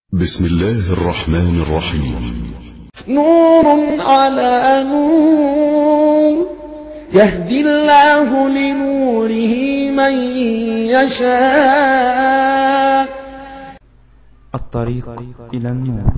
بسم الله الرحمن الرحيم. نور على نور يهدي الله لنوره من يشاء. الطريق إلى النور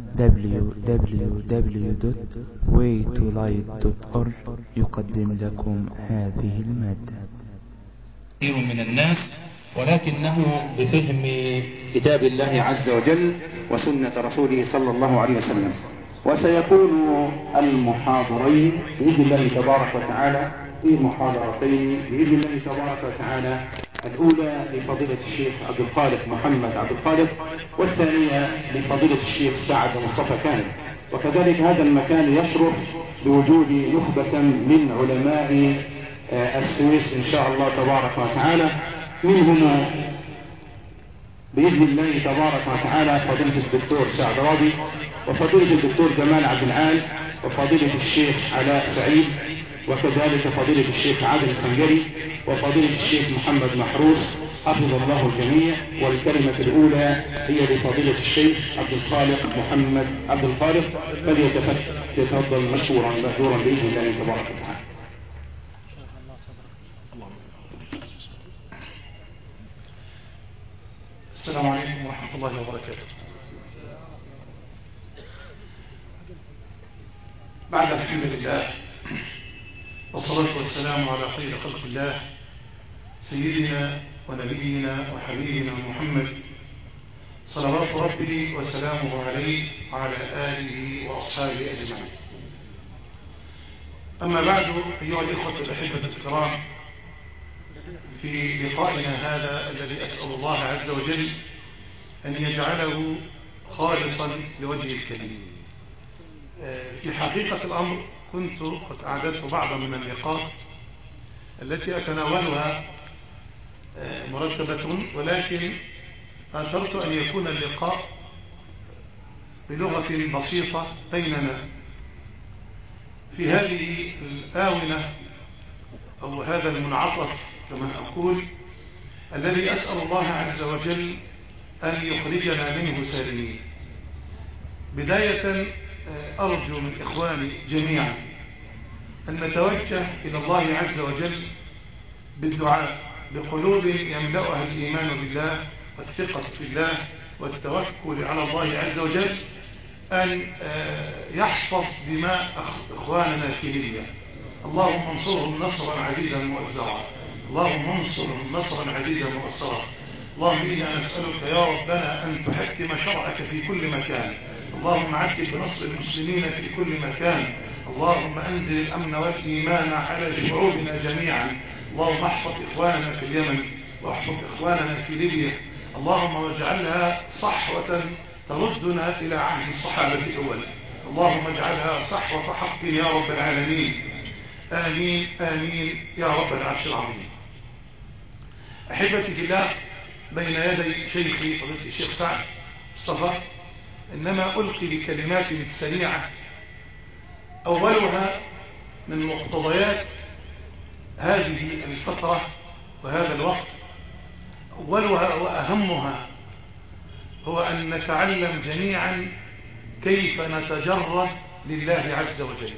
www.waytolight.org يقدم لكم هذه المادة. كثير من الناس ولكنه بفهم كتاب الله عز وجل وسنة رسوله صلى الله عليه وسلم. وسيكون المحاضرين بإذن الله تبارك وتعالى في محاضرتين بإذن الله تبارك وتعالى، الأولى لفضيلة الشيخ عبد الخالق محمد عبد الخالق، والثانية لفضيلة الشيخ سعد مصطفى كامل. وكذلك هذا المكان يشرف بوجود نخبة من علماء السويس إن شاء الله تبارك وتعالى، منهم بإذن الله تبارك وتعالى فضيلة الدكتور سعد راضي، وفضيلة الدكتور جمال عبد العال، وفضيلة الشيخ علاء سعيد، وكذلك فضيلة الشيخ عادل الخنجري، وفضيلة الشيخ محمد محروس، حفظ الله الجميع. والكلمة الأولى هي لفضيلة الشيخ عبد الخالق محمد عبد الخالق، فليتفضل مشكورا مأجورا بإذن الله تبارك وتعالى. السلام عليكم ورحمة الله وبركاته. بعد الحمد لله والصلاة والسلام على خير خلق الله سيدنا ونبينا وحبيبنا محمد صلوات ربي وسلامه عليه وعلى آله وأصحابه أجمعين. أما بعد، أيها الإخوة الأحبة الكرام، في لقائنا هذا الذي أسأل الله عز وجل أن يجعله خالصا لوجه الكريم، في حقيقة الأمر كنت قد أعددت بعضا من النقاط التي أتناولها مرتبة، ولكن آثرت أن يكون اللقاء بلغة بسيطة بيننا في هذه الآونة أو هذا المنعطف كما أقول، الذي أسأل الله عز وجل أن يخرجنا منه سالمين. بداية أرجو من إخواني جميعا أن نتوجه إلى الله عز وجل بالدعاء بقلوب يملأها الإيمان بالله والثقة في الله والتوكل على الله عز وجل، أن يحفظ دماء إخواننا في ليبيا. اللهم انصرهم نصرا عزيزا مؤزرا، اللهم انصرهم نصرا عزيزا مؤزرا. اللهم إنا نسألك يا ربنا أن تحكم شرعك في كل مكان، اللهم عجل بنصر المسلمين في كل مكان، اللهم أنزل الأمن والإيمان على شعوبنا جميعا. اللهم احفظ إخواننا في اليمن واحفظ إخواننا في ليبيا، اللهم واجعلها صحوة تردنا إلى عهد الصحابة أولا، اللهم اجعلها صحوة حق يا رب العالمين. آمين آمين يا رب العرش العظيم. أحبتي في الله، بين يدي شيخي فضيلة الشيخ سعد مصطفى إنما ألقي بكلمات سريعة، أولها من مقتضيات هذه الفترة وهذا الوقت، أولها وأهمها هو أن نتعلم جميعا كيف نتجرد لله عز وجل.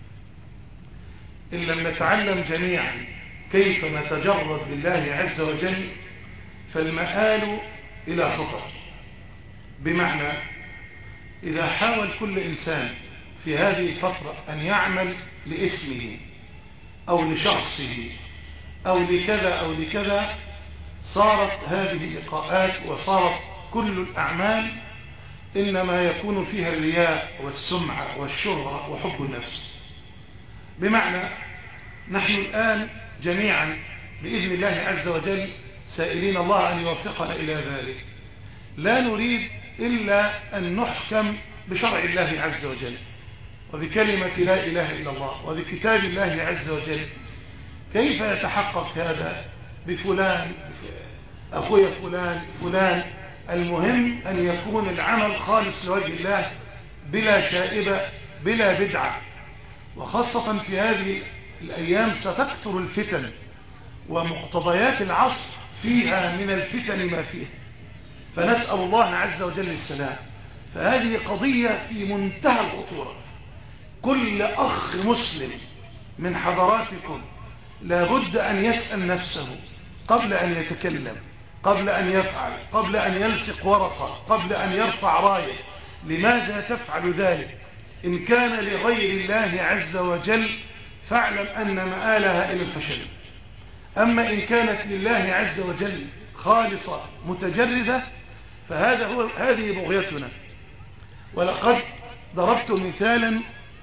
إن لم نتعلم جميعا كيف نتجرد لله عز وجل فالمآل إلى خطر. بمعنى إذا حاول كل إنسان في هذه الفترة أن يعمل لاسمه أو لشخصه أو لكذا أو لكذا، صارت هذه اللقاءات وصارت كل الأعمال إنما يكون فيها الرياء والسمعة والشهرة وحب النفس. بمعنى نحن الآن جميعا بإذن الله عز وجل سائلين الله أن يوفقنا إلى ذلك، لا نريد إلا أن نحكم بشرع الله عز وجل وبكلمة لا إله إلا الله وبكتاب الله عز وجل. كيف يتحقق هذا؟ بفلان أخويا فلان. المهم أن يكون العمل خالص لوجه الله بلا شائبة بلا بدعة، وخاصة في هذه الأيام ستكثر الفتن، ومقتضيات العصر فيها من الفتن ما فيها. فنسأل الله عز وجل السلام. فهذه قضية في منتهى الخطورة. كل أخ مسلم من حضراتكم لابد أن يسأل نفسه قبل أن يتكلم، قبل أن يفعل، قبل أن يلصق ورقة، قبل أن يرفع راية، لماذا تفعل ذلك؟ إن كان لغير الله عز وجل فاعلم أن مآلها إلى الفشل. أما إن كانت لله عز وجل خالصة متجردة هذه بغيتنا. ولقد ضربت مثالا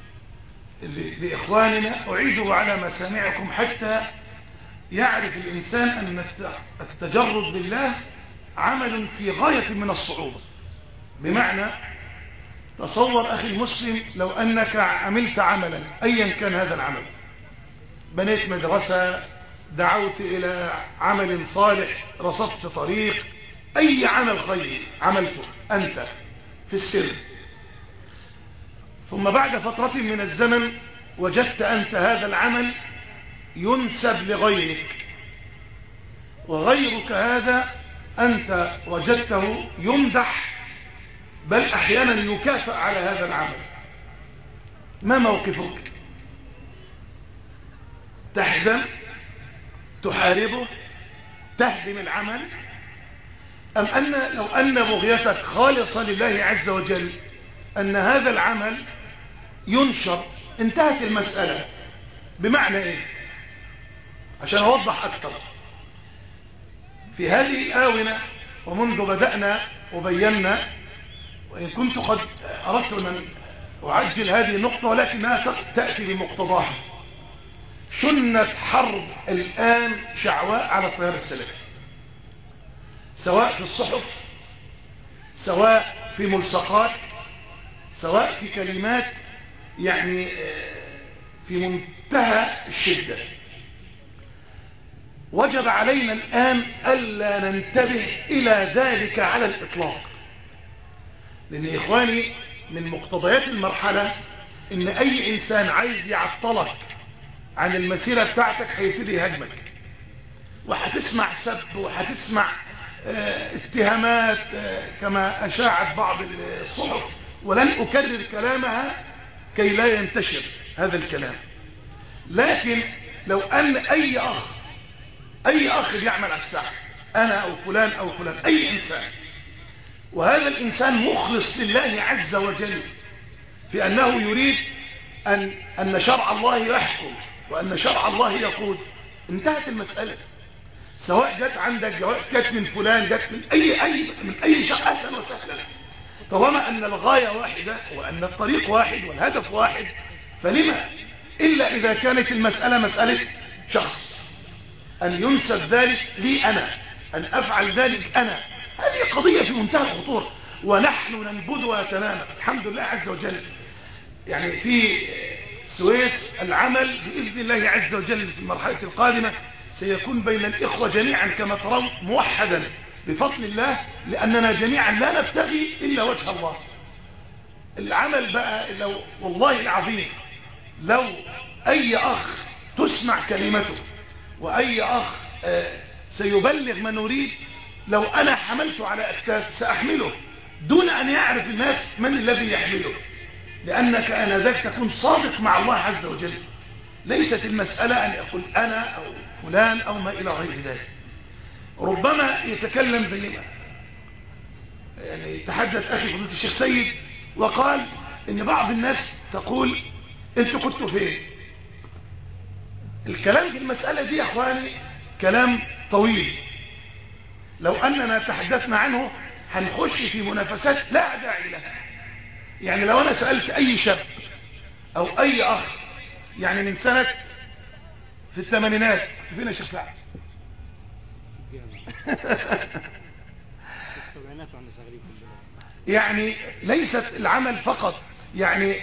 لإخواننا أعيده على مسامعكم حتى يعرف الإنسان أن التجرد لله عمل في غاية من الصعوبة. بمعنى تصور أخي المسلم لو أنك عملت عملا أيا كان هذا العمل، بنيت مدرسة، دعوت إلى عمل صالح، رصفت طريق، أي عمل خير عملته أنت في السر، ثم بعد فترة من الزمن وجدت أنت هذا العمل ينسب لغيرك، وغيرك هذا أنت وجدته يمدح بل أحيانا يكافئ على هذا العمل، ما موقفك؟ تحزن؟ تحاربه؟ تهدم العمل؟ أم لو أن بغيتك خالصة لله عز وجل أن هذا العمل ينشر انتهت المسألة؟ بمعنى إيه؟ عشان أوضح أكثر، في هذه الآونة ومنذ بدأنا وبينا، وإن كنت قد أردت أن أعجل هذه النقطة ولكنها تأتي بمقتضاها، شنت حرب الآن شعواء على التيار السلفي، سواء في الصحف، سواء في ملصقات، سواء في كلمات، يعني في منتهى الشدة. وجب علينا الآن ألا ننتبه إلى ذلك على الإطلاق، لأن إخواني من مقتضيات المرحلة إن أي إنسان عايز يعطلك عن المسيرة بتاعتك هيبتدي يهاجمك، وهتسمع سب، وهتسمع اتهامات كما أشاعت بعض الصحف، ولن أكرر كلامها كي لا ينتشر هذا الكلام. لكن لو أن أي أخ بيعمل على الساعة، أنا أو فلان أو فلان، أي إنسان، وهذا الإنسان مخلص لله عز وجل في أنه يريد أن شرع الله يحكم وأن شرع الله يقود، انتهت المسألة. سواء جت عندك جت من فلان، جت من أي شيء، أهلا وسهلا، طالما أن الغاية واحدة وأن الطريق واحد والهدف واحد، فلما إلا إذا كانت المسألة مسألة شخص، أن ينسب ذلك لي أنا، أن أفعل ذلك أنا، هذه قضية في منتهى الخطورة، ونحن ننبذها تماما الحمد لله عز وجل. يعني في السويس العمل بإذن الله عز وجل في المرحلة القادمة سيكون بين الإخوة جميعا كما ترون موحدا بفضل الله، لأننا جميعا لا نبتغي إلا وجه الله. العمل بقى لو والله العظيم لو أي أخ تسمع كلمته وأي أخ سيبلغ ما نريد، لو أنا حملته على أكتاف سأحمله دون أن يعرف الناس من الذي يحمله، لأنك آنذاك تكون صادق مع الله عز وجل. ليست المسألة أن أقول أنا أو فلان أو ما إلى غير ذلك. ربما يتكلم زي ما يعني تحدث أخي فضيلة الشيخ سيد وقال إن بعض الناس تقول أنتوا كنتوا فين. الكلام في المسألة دي يا أخواني كلام طويل، لو أننا تحدثنا عنه هنخش في منافسات لا داعي لها. يعني لو أنا سألت أي شاب أو أي أخ يعني من سنة في الثمانينات، كنت فين يا شيخ سعد؟ يعني ليست العمل فقط، يعني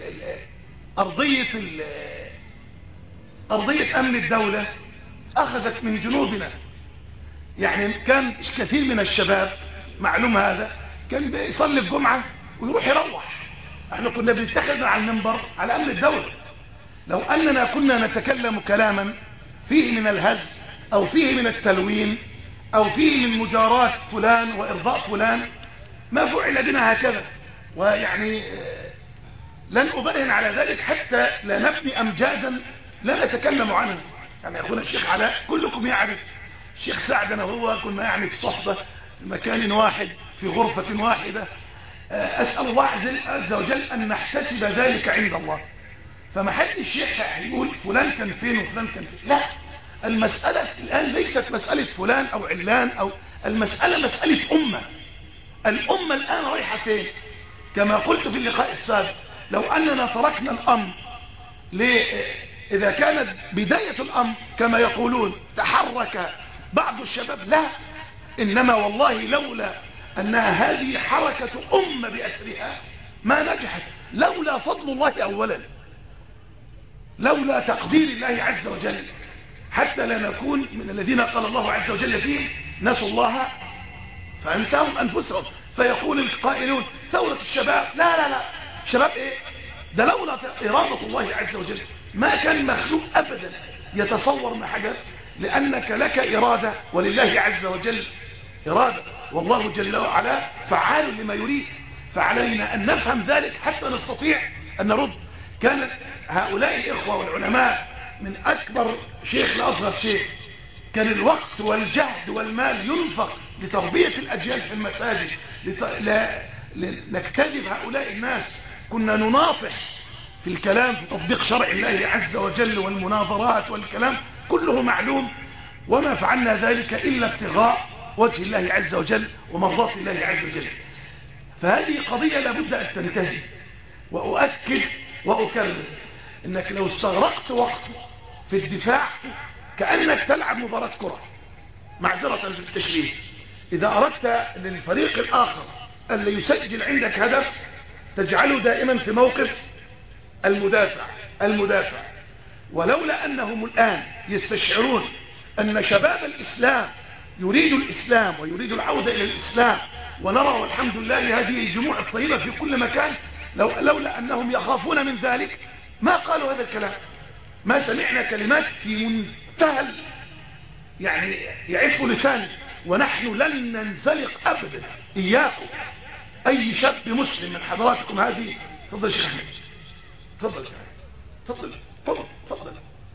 أرضية أمن الدولة أخذت من جنوبنا. يعني كان كثير من الشباب معلوم هذا كان بيصلي الجمعة ويروح يروح، احنا كنا بنتخذ على المنبر على أمن الدولة. لو أننا كنا نتكلم كلاما فيه من الهزل أو فيه من التلوين أو فيه من مجاراة فلان وإرضاء فلان ما فعل بنا هكذا. ويعني لن أبرهن على ذلك حتى لا نبني أمجادا لا نتكلم عنها. يعني أخونا الشيخ علاء كلكم يعرف الشيخ سعد أنا وهو كنا يعني في صحبة في مكان واحد في غرفة واحدة. أسأل الله عز وجل أن نحتسب ذلك عند الله. فما حد الشيخ يقول فلان كان فين وفلان كان فين، لا. المسألة الآن ليست مسألة فلان أو علان، أو المسألة مسألة أمة. الأمة الآن رايحة فين؟ كما قلت في اللقاء السابق، لو أننا تركنا الأمر إذا كانت بداية الأمر كما يقولون تحرك بعض الشباب، لا، إنما والله لولا أنها هذه حركة أمة بأسرها ما نجحت. لولا فضل الله أولا، لولا تقدير الله عز وجل، حتى لا نكون من الذين قال الله عز وجل فيهم نسوا الله فأنساهم أنفسهم. فيقول القائلون ثورة الشباب، لا لا لا، شباب إيه؟ ده لولا إرادة الله عز وجل ما كان مخلوق أبدا يتصور ما حدث، لأنك لك إرادة ولله عز وجل إرادة، والله جل وعلا فعال لما يريد. فعلينا أن نفهم ذلك حتى نستطيع أن نرد. كان هؤلاء الإخوة والعلماء من أكبر شيخ لأصغر شيخ، كان الوقت والجهد والمال ينفق لتربية الأجيال في المساجد، لنكتذب هؤلاء الناس. كنا نناطح في الكلام في تطبيق شرع الله عز وجل والمناظرات والكلام كله معلوم، وما فعلنا ذلك إلا ابتغاء وجه الله عز وجل ومرضات الله عز وجل. فهذه قضية لابد أن تنتهي. وأؤكد وأكرر أنك لو استغرقت وقت في الدفاع كأنك تلعب مباراة كرة، معذرة في التشبيه. إذا أردت للفريق الآخر أن يسجل عندك هدف تجعله دائما في موقف المدافع. ولولا أنهم الآن يستشعرون أن شباب الإسلام يريد الإسلام ويريد العودة إلى الإسلام، ونرى والحمد لله هذه الجموع الطيبة في كل مكان، لولا أنهم يخافون من ذلك ما قالوا هذا الكلام. ما سمعنا كلمات في منتهى يعني يعف لساني. ونحن لن ننزلق أبدا إياكم. أي شاب مسلم من حضراتكم هذه، تفضل شيخ أحمد، تفضل تفضل تفضل تفضل،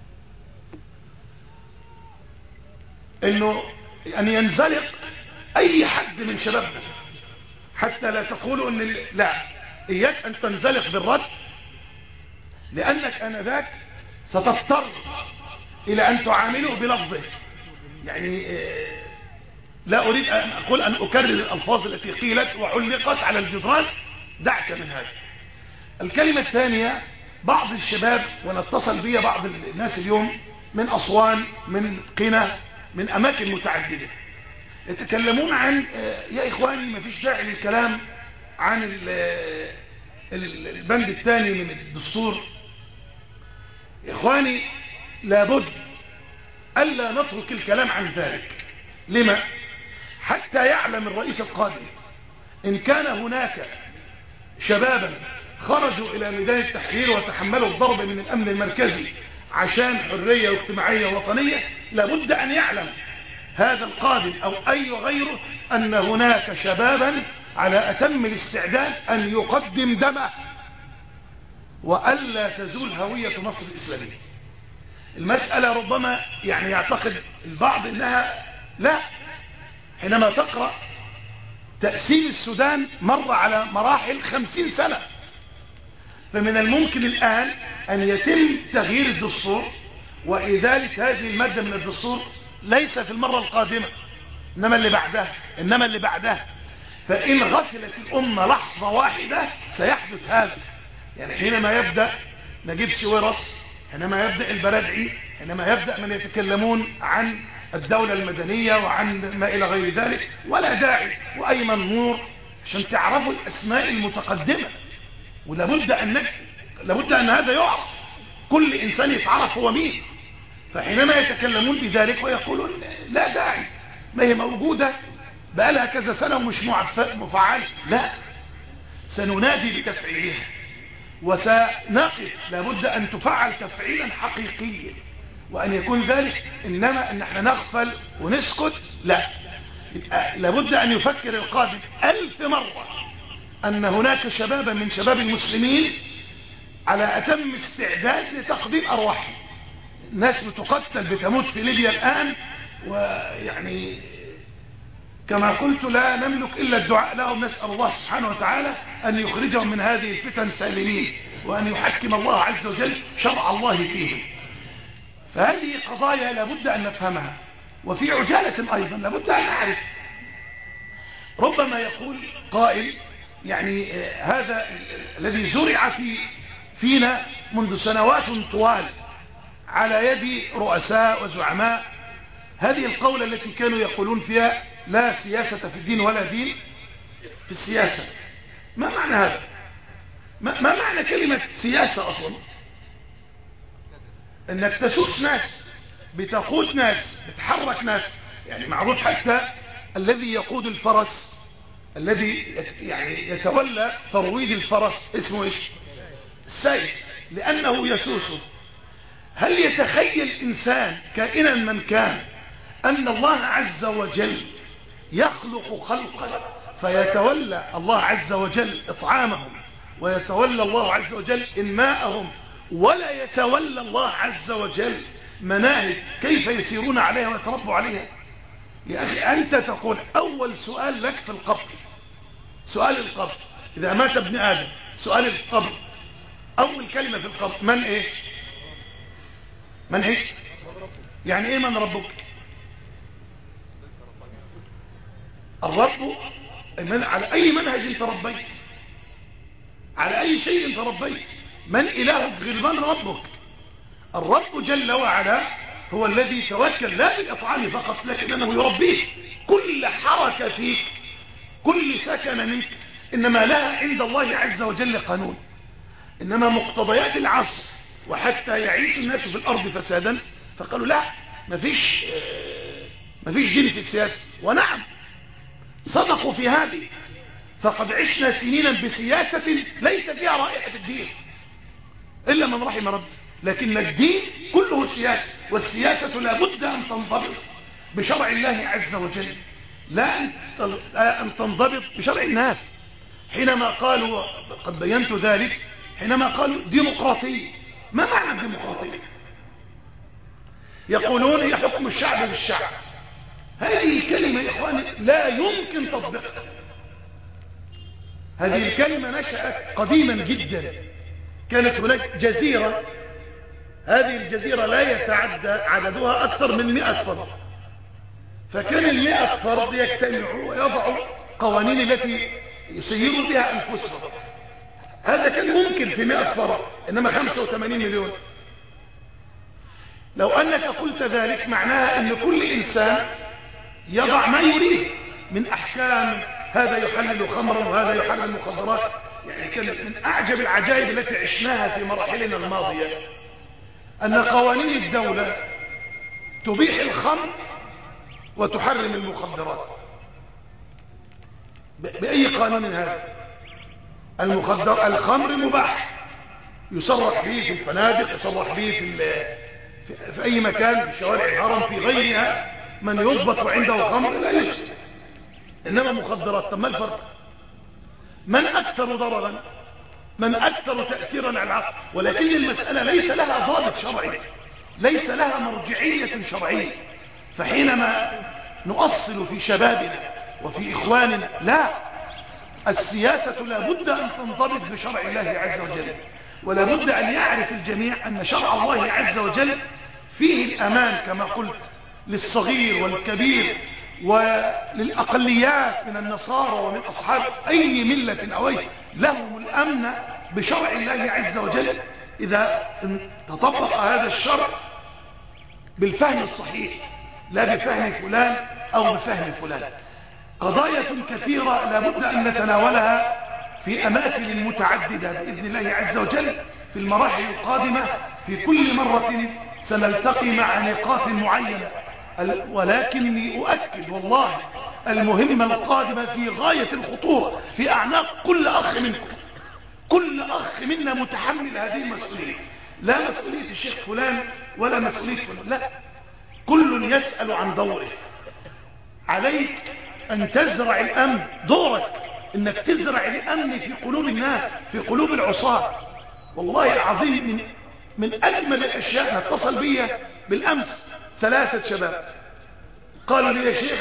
إنه أن ينزلق أي حد من شبابنا، حتى لا تقولوا أن لا، إياك أن تنزلق بالرد، لأنك آنذاك ستضطر إلى أن تعامله بلفظه. يعني لا أريد أن أقول أن أكرر الألفاظ التي قيلت وعلقت على الجدران، دعك من هذا. الكلمة الثانية، بعض الشباب ونتصل بي بعض الناس اليوم من أسوان، من قنا، من أماكن متعددة، يتكلمون عن يا إخواني ما فيش داعي للكلام عن البند الثاني من الدستور. يا إخواني لابد ألا نترك الكلام عن ذلك. لما؟ حتى يعلم الرئيس القادم إن كان هناك شبابا خرجوا إلى ميدان التحرير وتحملوا الضرب من الأمن المركزي عشان حرية واجتماعية وطنية، لابد أن يعلم هذا القادم أو أي غيره أن هناك شبابا على أتم الاستعداد أن يقدم دمه، وألا تزول هوية مصر الإسلامية. المسألة ربما يعني يعتقد البعض أنها لا. حينما تقرأ تقسيم السودان مر على مراحل 50 سنة، فمن الممكن الآن أن يتم تغيير الدستور وإزالة هذه المادة من الدستور، ليس في المرة القادمة إنما اللي بعدها. فإن غفلت الأمة لحظة واحدة سيحدث هذا. يعني حينما يبدأ نجيب سويرس، حينما يبدأ البرادعي، حينما يبدأ من يتكلمون عن الدولة المدنية وعن ما إلى غير ذلك، ولا داعي، وأيمن نور، عشان تعرفوا الأسماء المتقدمة. ولابد أن هذا يعرف، كل إنسان يتعرف هو مين. فحينما يتكلمون بذلك ويقولون لا داعي، ما هي موجودة بقالها كذا سنة ومش مفعلة، لا، سننادي بتفعيلها وسنقف. لابد أن تفعل تفعيلا حقيقيا، وأن يكون ذلك. إنما أن احنا نغفل ونسكت، لا. لابد أن يفكر القادم 1000 مرة أن هناك شبابا من شباب المسلمين على أتم استعداد لتقديم أرواحهم. الناس بتقتل بتموت في ليبيا الآن، ويعني كما قلت لا نملك إلا الدعاء لهم. نسأل الله سبحانه وتعالى أن يخرجهم من هذه الفتن سالمين، وأن يحكم الله عز وجل شرع الله فيهم. فهذه قضايا لابد أن نفهمها. وفي عجالة أيضا لابد أن نعرف، ربما يقول قائل يعني هذا الذي زرع فينا منذ سنوات طوال على يد رؤساء وزعماء، هذه القولة التي كانوا يقولون فيها لا سياسة في الدين ولا دين في السياسة. ما معنى هذا؟ ما معنى كلمة سياسة أصلا؟ انك تسوس ناس، بتقود ناس، بتحرك ناس. يعني معروف حتى الذي يقود الفرس، الذي يعني يتولى ترويض الفرس اسمه ايش؟ السائس، لأنه يسوسه. هل يتخيل إنسان كائنا من كان أن الله عز وجل يخلق خلقا فيتولى الله عز وجل إطعامهم، ويتولى الله عز وجل إنماءهم، ولا يتولى الله عز وجل مناهج كيف يسيرون عليها ويتربوا عليها؟ يا أخي أنت تقول أول سؤال لك في القبر، سؤال القبر إذا مات ابن آدم، سؤال القبر أول كلمة في القبر من إيه؟ من إيه؟ يعني إيه من ربك؟ الرب على أي منهج تربيت؟ على أي شيء تربيت؟ من إلهك غير من ربك؟ الرب جل وعلا هو الذي توكل لا بالإطعام فقط، لكنه يربيك. كل حركة فيك، كل سكن منك إنما لها عند الله عز وجل قانون. إنما مقتضيات العصر وحتى يعيش الناس في الأرض فسادا فقالوا لا، مفيش دين في السياسة. ونعم صدقوا في هذه، فقد عشنا سنينا بسياسة ليس فيها رائحة الدين إلا من رحم رب. لكن الدين كله سياسة، والسياسة لا بد أن تنضبط بشرع الله عز وجل، لا أن تنضبط بشرع الناس. حينما قالوا، قد بينت ذلك، حينما قالوا ديمقراطية، ما معنى الديمقراطية؟ يقولون هي حكم الشعب بالشعب. هذه الكلمة يا إخواني لا يمكن تطبيقها. هذه الكلمة نشأت قديما جدا، كانت هناك جزيرة، هذه الجزيرة لا يتعدى عددها أكثر من 100 فرد، فكان 100 فرد يجتمعوا ويضعوا قوانين التي يسيروا بها أنفسهم. هذا كان ممكن في 100 فرد، إنما 85 مليون. لو أنك قلت ذلك معناها أن كل إنسان يضع ما يريد من أحكام، هذا يحلل خمرا وهذا يحرم مخدرات. يعني كانت من أعجب العجائب التي عشناها في مراحلنا الماضية أن قوانين الدولة تبيح الخمر وتحرم المخدرات. بأي قانون هذا؟ الخمر مباح، يصرح به في الفنادق، يصرح به في أي مكان، في شوارع الهرم، في غيرها، من يضبط عنده خمر لا يشرب. إنما مخدرات، طب ما الفرق؟ من أكثر ضررا؟ من أكثر تأثيرا على العقل؟ ولكن المسألة ليس لها ضابط شرعي، ليس لها مرجعية شرعية. فحينما نؤصل في شبابنا وفي إخواننا، لا، السياسة لا بد أن تنضبط بشرع الله عز وجل، ولا بد أن يعرف الجميع أن شرع الله عز وجل فيه الأمان كما قلت للصغير والكبير وللأقليات من النصارى ومن أصحاب أي ملة أو أي، لهم الأمن بشرع الله عز وجل إذا تطبق هذا الشرع بالفهم الصحيح، لا بفهم فلان أو بفهم فلان. قضايا كثيرة لا بد أن نتناولها في أماكن متعددة بإذن الله عز وجل في المراحل القادمة. في كل مرة سنلتقي مع نقاط معينة، ولكني أؤكد والله المهمة القادمة في غاية الخطورة في أعناق كل أخ منكم. كل أخ منا متحمل هذه المسؤولية، لا مسؤولية الشيخ فلان ولا مسؤولية فلان، لا، كل يسأل عن دوره. عليك أن تزرع الأمن، دورك أنك تزرع الأمن في قلوب الناس، في قلوب العصاة. والله العظيم من أجمل الأشياء، اتصل بي بالأمس 3 شباب قالوا لي يا شيخ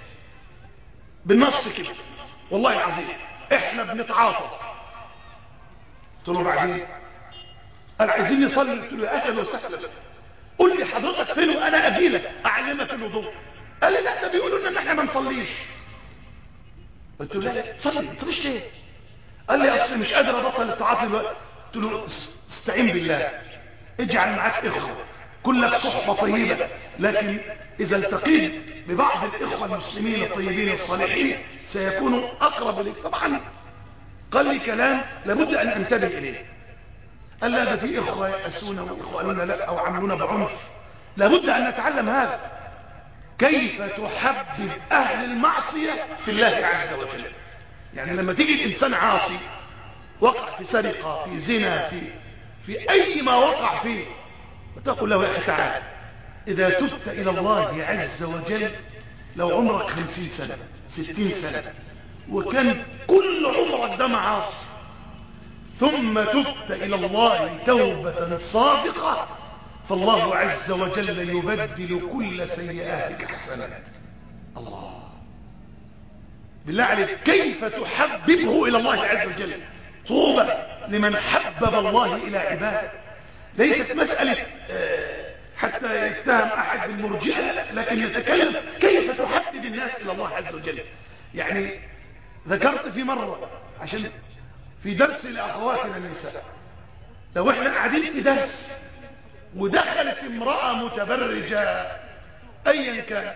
بالنص كده والله العظيم احنا بنتعاطى. قلت له بعدين؟ قال عايزين نصلي. قلت له يا اهلا وسهلا، قول لي حضرتك فين وانا اجي لك اعلمك الوضوء. قال لي لا ده بيقولوا لنا ان احنا ما نصليش. قلت له لا صلي، ما تصليش ليه؟ قال لي اصل مش قادر ابطل التعاطي دلوقتي. قلت له استعين بالله، اجعل معاك اخوه كلك صحبه طيبه، لكن اذا التقيت ببعض الاخوه المسلمين الطيبين الصالحين سيكون اقرب اليك. طبعا قال لي كلام لابد ان انتبه اليه. قال لا ده في اخوه يأسونا واخوه قالوا لنا لا او عملونا بعنف. لابد ان نتعلم هذا، كيف تحبب اهل المعصيه في الله عز وجل. يعني لما تيجي الانسان عاصي وقع في سرقه، في زنا، في اي ما وقع فيه، وتقول له يا اخي تعالى اذا تبت الى الله عز وجل، لو عمرك 50 سنه 60 سنه وكان كل عمرك ده معاصي، ثم تبت الى الله توبه صادقه، فالله عز وجل يبدل كل سيئاتك حسنات. الله، بالله عليك كيف تحببه الى الله عز وجل. طوبى لمن حبب الله الى عباده. ليست مسألة حتى يتهم احد بالمرجئة، لكن نتكلم كيف تحبب الناس الى الله عز وجل. يعني ذكرت في مرة عشان في درس لاخواتنا النساء، لو احنا قاعدين في درس ودخلت امرأة متبرجة ايا كان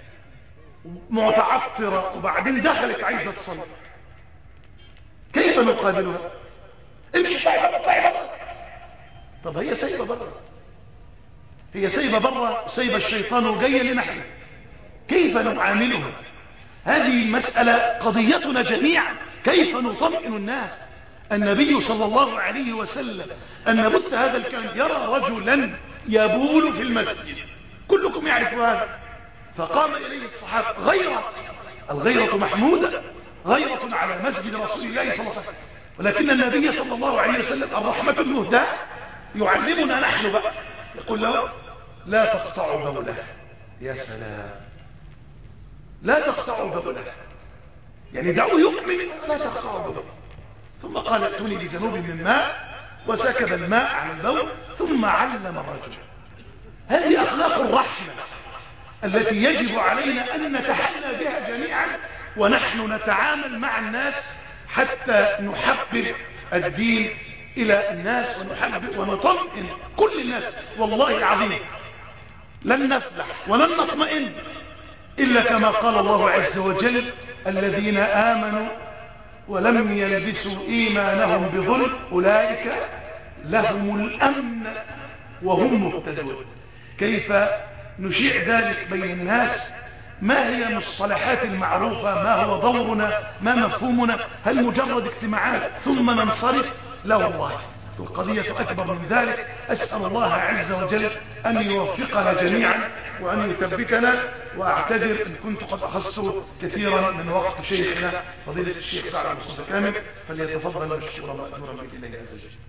متعطرة وبعدين دخلت عايزة تصلي، كيف نقابلها؟ امشي اطلعي بره اطلعي بره. طب هي سايبه بره، هي سايبه بره وسايبه الشيطان وجايه لنا احنا، كيف نعاملها؟ هذه المسألة قضيتنا جميعا، كيف نطمئن الناس. النبي صلى الله عليه وسلم أن نبث هذا الكلام، يرى رجلا يبول في المسجد، كلكم يعرف هذا، فقام إليه الصحابة الغيرة محمودة، غيرة على مسجد رسول الله صلى الله عليه وسلم، ولكن النبي صلى الله عليه وسلم الرحمة المهداة يعلمنا نحن بقى، يقول له لا تقطعوا بوله. يا سلام، لا تقطعوا بوله، يعني دعوه يكمل، لا تقطعوا بوله. ثم قال ائتوني بذنوب من ماء، وسكب الماء على البول، ثم علم الرجل. هذه أخلاق الرحمة التي يجب علينا أن نتحلى بها جميعا ونحن نتعامل مع الناس، حتى نحبب الدين إلى الناس ونحبب ونطمئن كل الناس. والله العظيم لن نفلح ولن نطمئن إلا كما قال الله عز وجل الذين آمنوا ولم يلبسوا إيمانهم بظلم أولئك لهم الأمن وهم مهتدون. كيف نشيع ذلك بين الناس؟ ما هي المصطلحات المعروفة؟ ما هو دورنا؟ ما مفهومنا؟ هل مجرد اجتماعات ثم ننصرف؟ لا والله، القضية أكبر من ذلك. أسأل الله عز وجل أن يوفقنا جميعا وأن يثبتنا. وأعتذر إن كنت قد أخذت كثيرا من وقت شيخنا فضيلة الشيخ سعد مصطفى كامل، فليتفضل مشكورا مأجورا بإذن الله عز وجل.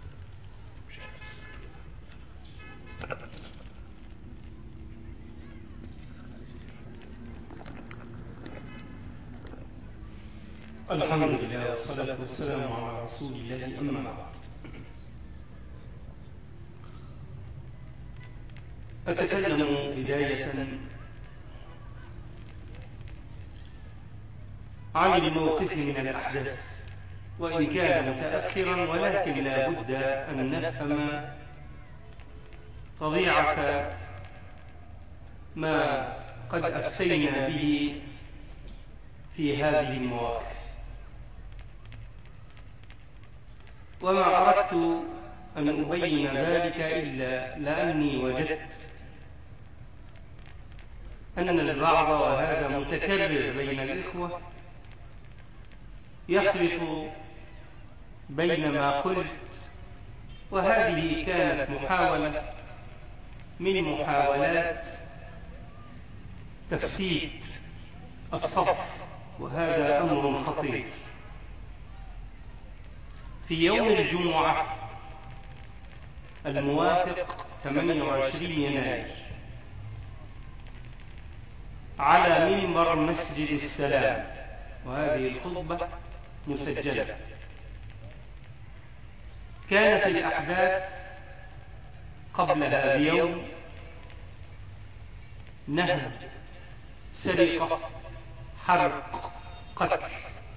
الحمد لله والصلاة والسلام على رسول الله، أما بعد. أتكلم بداية عن الموقف من الأحداث، وإن كان متأخرا، ولكن لا بد أن نفهم طبيعة ما قد أفتينا به في هذه المواقف. وما أردت أن أبين ذلك إلا لأني وجدت أن البعض، وهذا متكرر بين الإخوة، يخلط بين ما قلت، وهذه كانت محاولة من محاولات تفتيت الصف وهذا أمر خطير. في يوم الجمعة الموافق 28 يناير على منبر مسجد السلام، وهذه الخطبة مسجلة، كانت الأحداث قبلها بيوم نهب، سرقة، حرق، قتل،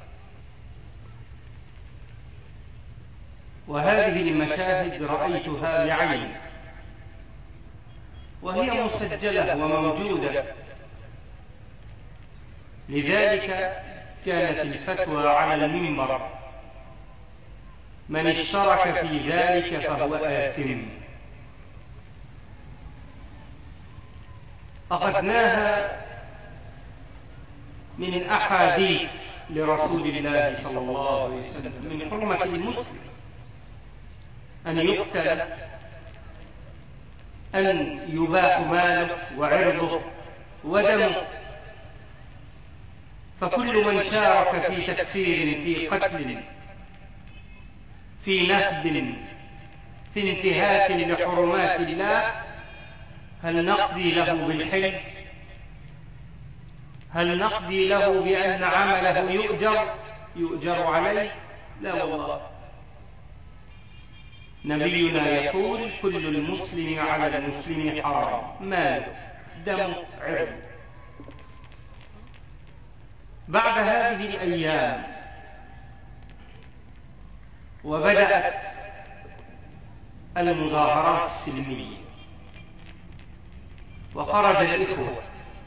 وهذه المشاهد رأيتها بعيني وهي مسجلة وموجودة. لذلك كانت الفتوى على المنبر: من اشترك في ذلك فهو آثم. أخذناها من أحاديث لرسول الله صلى الله عليه وسلم من حرمة المسلم أن يقتل، أن يباح ماله وعرضه ودمه. فكل من شارك في تكسير، في قتل، في نهب، في انتهاك لحرمات الله، هل نقضي له بالحلف؟ هل نقضي له بأن عمله يؤجر عليه؟ لا والله. نبينا يقول: كل المسلم على المسلم حرام، ماله، دمه، عرضه. بعد هذه الأيام وبدأت المظاهرات السلمية، وخرج الإخوة،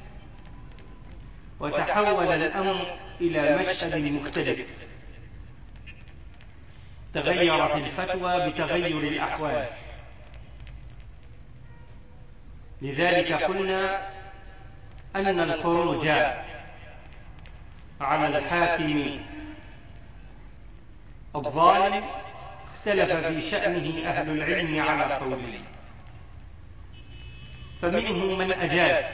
وتحول الأمر إلى مشهد مختلف. تغيرت الفتوى بتغير الأحوال. لذلك قلنا أن الخروج على الحاكم الظالم اختلف في شأنه أهل العلم على قولين، فمنهم من أجاز،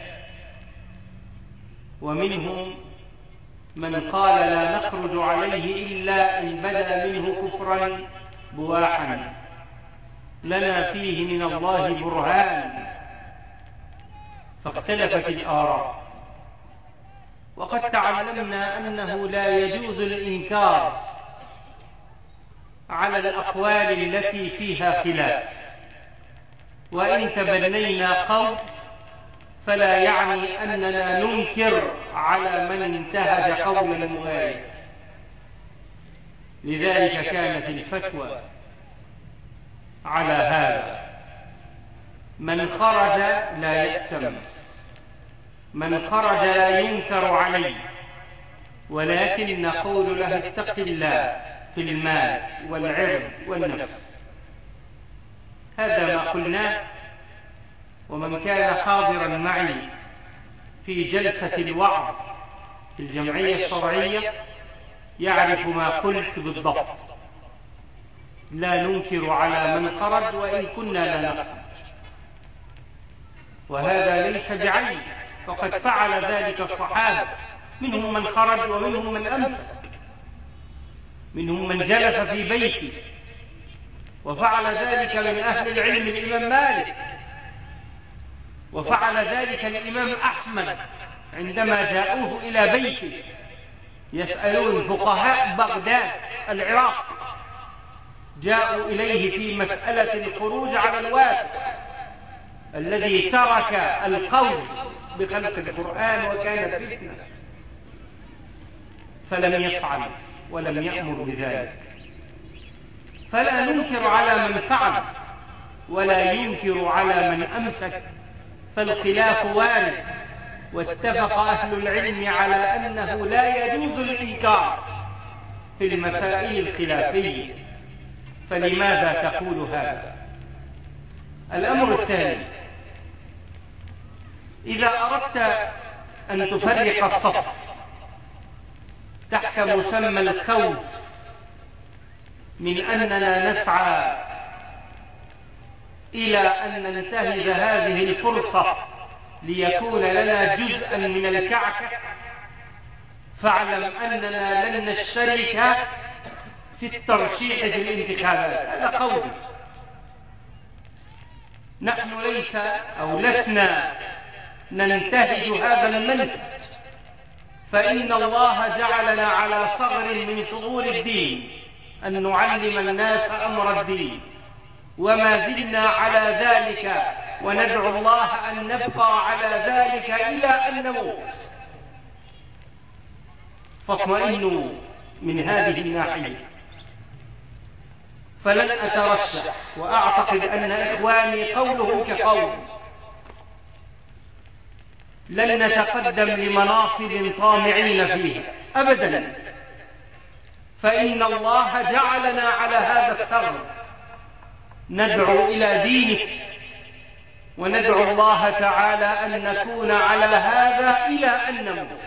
ومنهم من قال لا نخرج عليه إلا إن بدا منه كفرا بواحا لنا فيه من الله برهان. فاختلفت الآراء. وقد تعلمنا أنه لا يجوز الإنكار على الأقوال التي فيها خلاف، وإن تبنينا قول فلا يعني أننا ننكر على من انتهج قول المغاير. لذلك كانت الفتوى على هذا: من خرج لا يأثم، من خرج لا ينكر عليه، ولكن نقول له: اتق الله في المال والعرض والنفس. هذا ما قلناه. ومن كان حاضرا معي في جلسة الوعظ في الجمعية الشرعية يعرف ما قلت بالضبط: لا ننكر على من خرج وإن كنا لا نخرج. وهذا ليس بعيب، فقد فعل ذلك الصحابة، منهم من خرج ومنهم من أمسك، منهم من جلس في بيته، وفعل ذلك من أهل العلم الإمام مالك، وفعل ذلك الإمام أحمد عندما جاءوه إلى بيته يسألون فقهاء بغداد العراق، جاءوا إليه في مسألة الخروج على الوافد الذي ترك القول بخلق القرآن وكانت فتنة، فلم يفعل ولم يأمر بذلك. فلا ننكر على من فعل ولا ينكر على من أمسك، فالخلاف وارد، واتفق أهل العلم على أنه لا يجوز الإنكار في المسائل الخلافية. فلماذا تقول هذا؟ الأمر الثاني: إذا أردت أن تفرق الصف تحت مسمى الخوف من أننا نسعى إلى أن ننتهز هذه الفرصة ليكون لنا جزءا من الكعكة، فاعلم أننا لن نشترك في الترشيح في الانتخابات. هذا قولي. نحن لسنا ننتهج هذا المنهج، فإن الله جعلنا على صغر من صغور الدين أن نعلم الناس أمر الدين، وما زلنا على ذلك، وندعو الله أن نبقى على ذلك إلى أن نموت. فاطمئنوا من هذه الناحية. فلن أترشح، وأعتقد أن إخواني قولهم كقول. لن نتقدم لمناصب طامعين فيها أبدا، فإن الله جعلنا على هذا الثغر ندعو إلى دينه، وندعو الله تعالى أن نكون على هذا إلى أن نموت.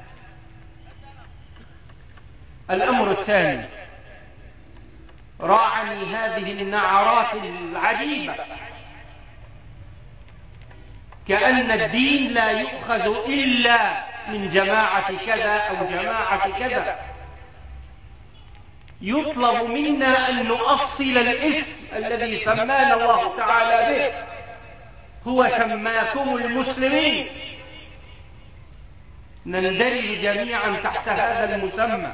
الأمر الثاني، راعني هذه النعرات العجيبة، كأن الدين لا يؤخذ إلا من جماعة كذا أو جماعة كذا. يطلب منا أن نؤصل الاسم الذي سمانا الله تعالى به. هو سماكم المسلمين، نندرج جميعا تحت هذا المسمى،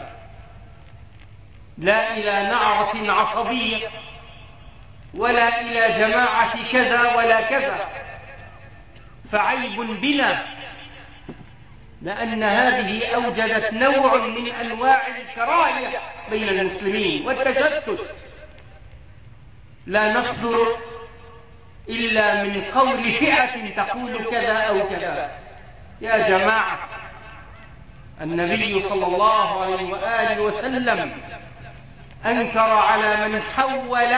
لا إلى نعرة عصبية ولا إلى جماعة كذا ولا كذا. فعيب بنا، لأن هذه أوجدت نوع من أنواع الكراهية بين المسلمين والتشتت. لا نصدر إلا من قول فئة تقول كذا أو كذا. يا جماعة، النبي صلى الله عليه وآله وسلم أنكر على من حول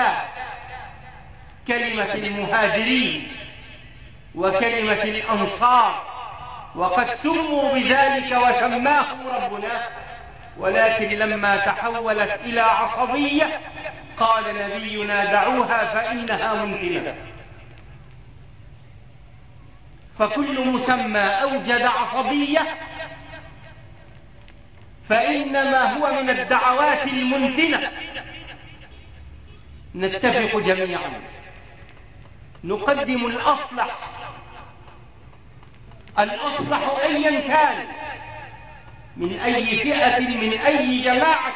كلمة المهاجرين وكلمة الأنصار، وقد سموا بذلك وسماهم ربنا، ولكن لما تحولت إلى عصبية قال نبينا دعوها فإنها منتنة. فكل مسمى أوجد عصبية فإنما هو من الدعوات المنتنة. نتفق جميعا، نقدم الأصلح أيا كان، من أي فئة، من أي جماعة،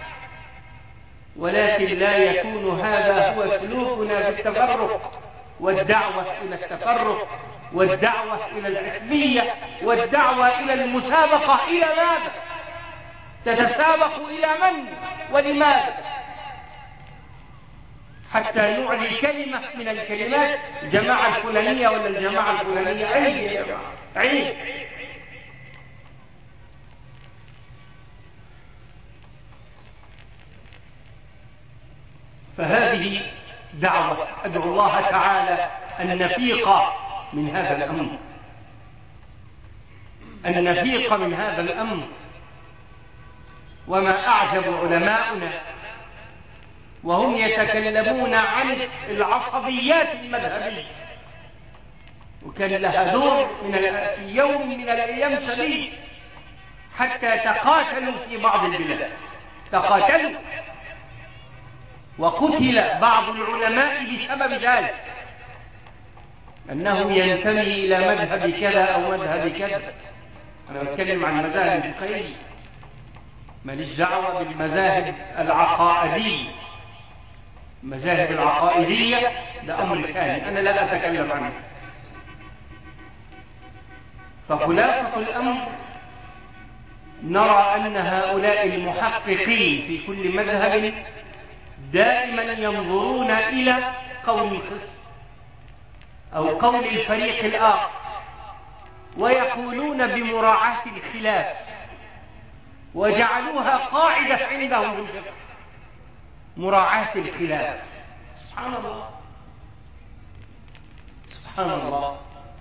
ولكن لا يكون هذا هو سلوكنا في التفرق والدعوة إلى التفرق والدعوة إلى الحزبية والدعوة إلى المسابقة. إلى ماذا تتسابق؟ إلى من ولماذا؟ حتى نعلي كلمة من الكلمات، الجماعة الفلانية ولا الجماعة الفلانية. عيب يا جماعة، عيب. فهذه دعوة أدعو الله تعالى أن نفيق من هذا الأمر، أن نفيق من هذا الأمر. وما أعجب علماؤنا وهم يتكلمون عن العصبيات المذهبية، وكان لها دور في يوم من الأيام شديد، حتى تقاتلوا في بعض البلاد، تقاتلوا وقتل بعض العلماء بسبب ذلك، أنه ينتمي إلى مذهب كذا أو مذهب كذا. أنا بتكلم عن مذاهب الفقهية، ماليش دعوة بالمذاهب العقائدية. المذاهب العقائدية ده أمر ثاني، أنا لا أتكلم عنه. فخلاصة الأمر، نرى أن هؤلاء المحققين في كل مذهب دائما ينظرون إلى قول الخصم أو قول الفريق الآخر، ويقولون بمراعاة الخلاف، وجعلوها قاعدة عندهم في الفقه، مراعاة الخلاف. سبحان الله، سبحان الله.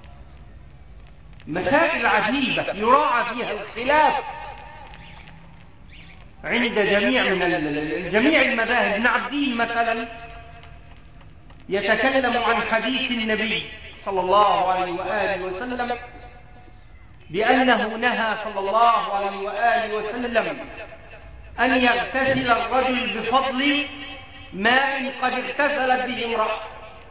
مسائل عجيبة يراعى فيها الخلاف عند جميع المذاهب. ابن عبدين مثلا يتكلم عن حديث النبي صلى الله عليه وآله وسلم بأنه نهى صلى الله عليه وآله وسلم أن يغتسل الرجل بفضل ماء قد اغتسلت به امرأة.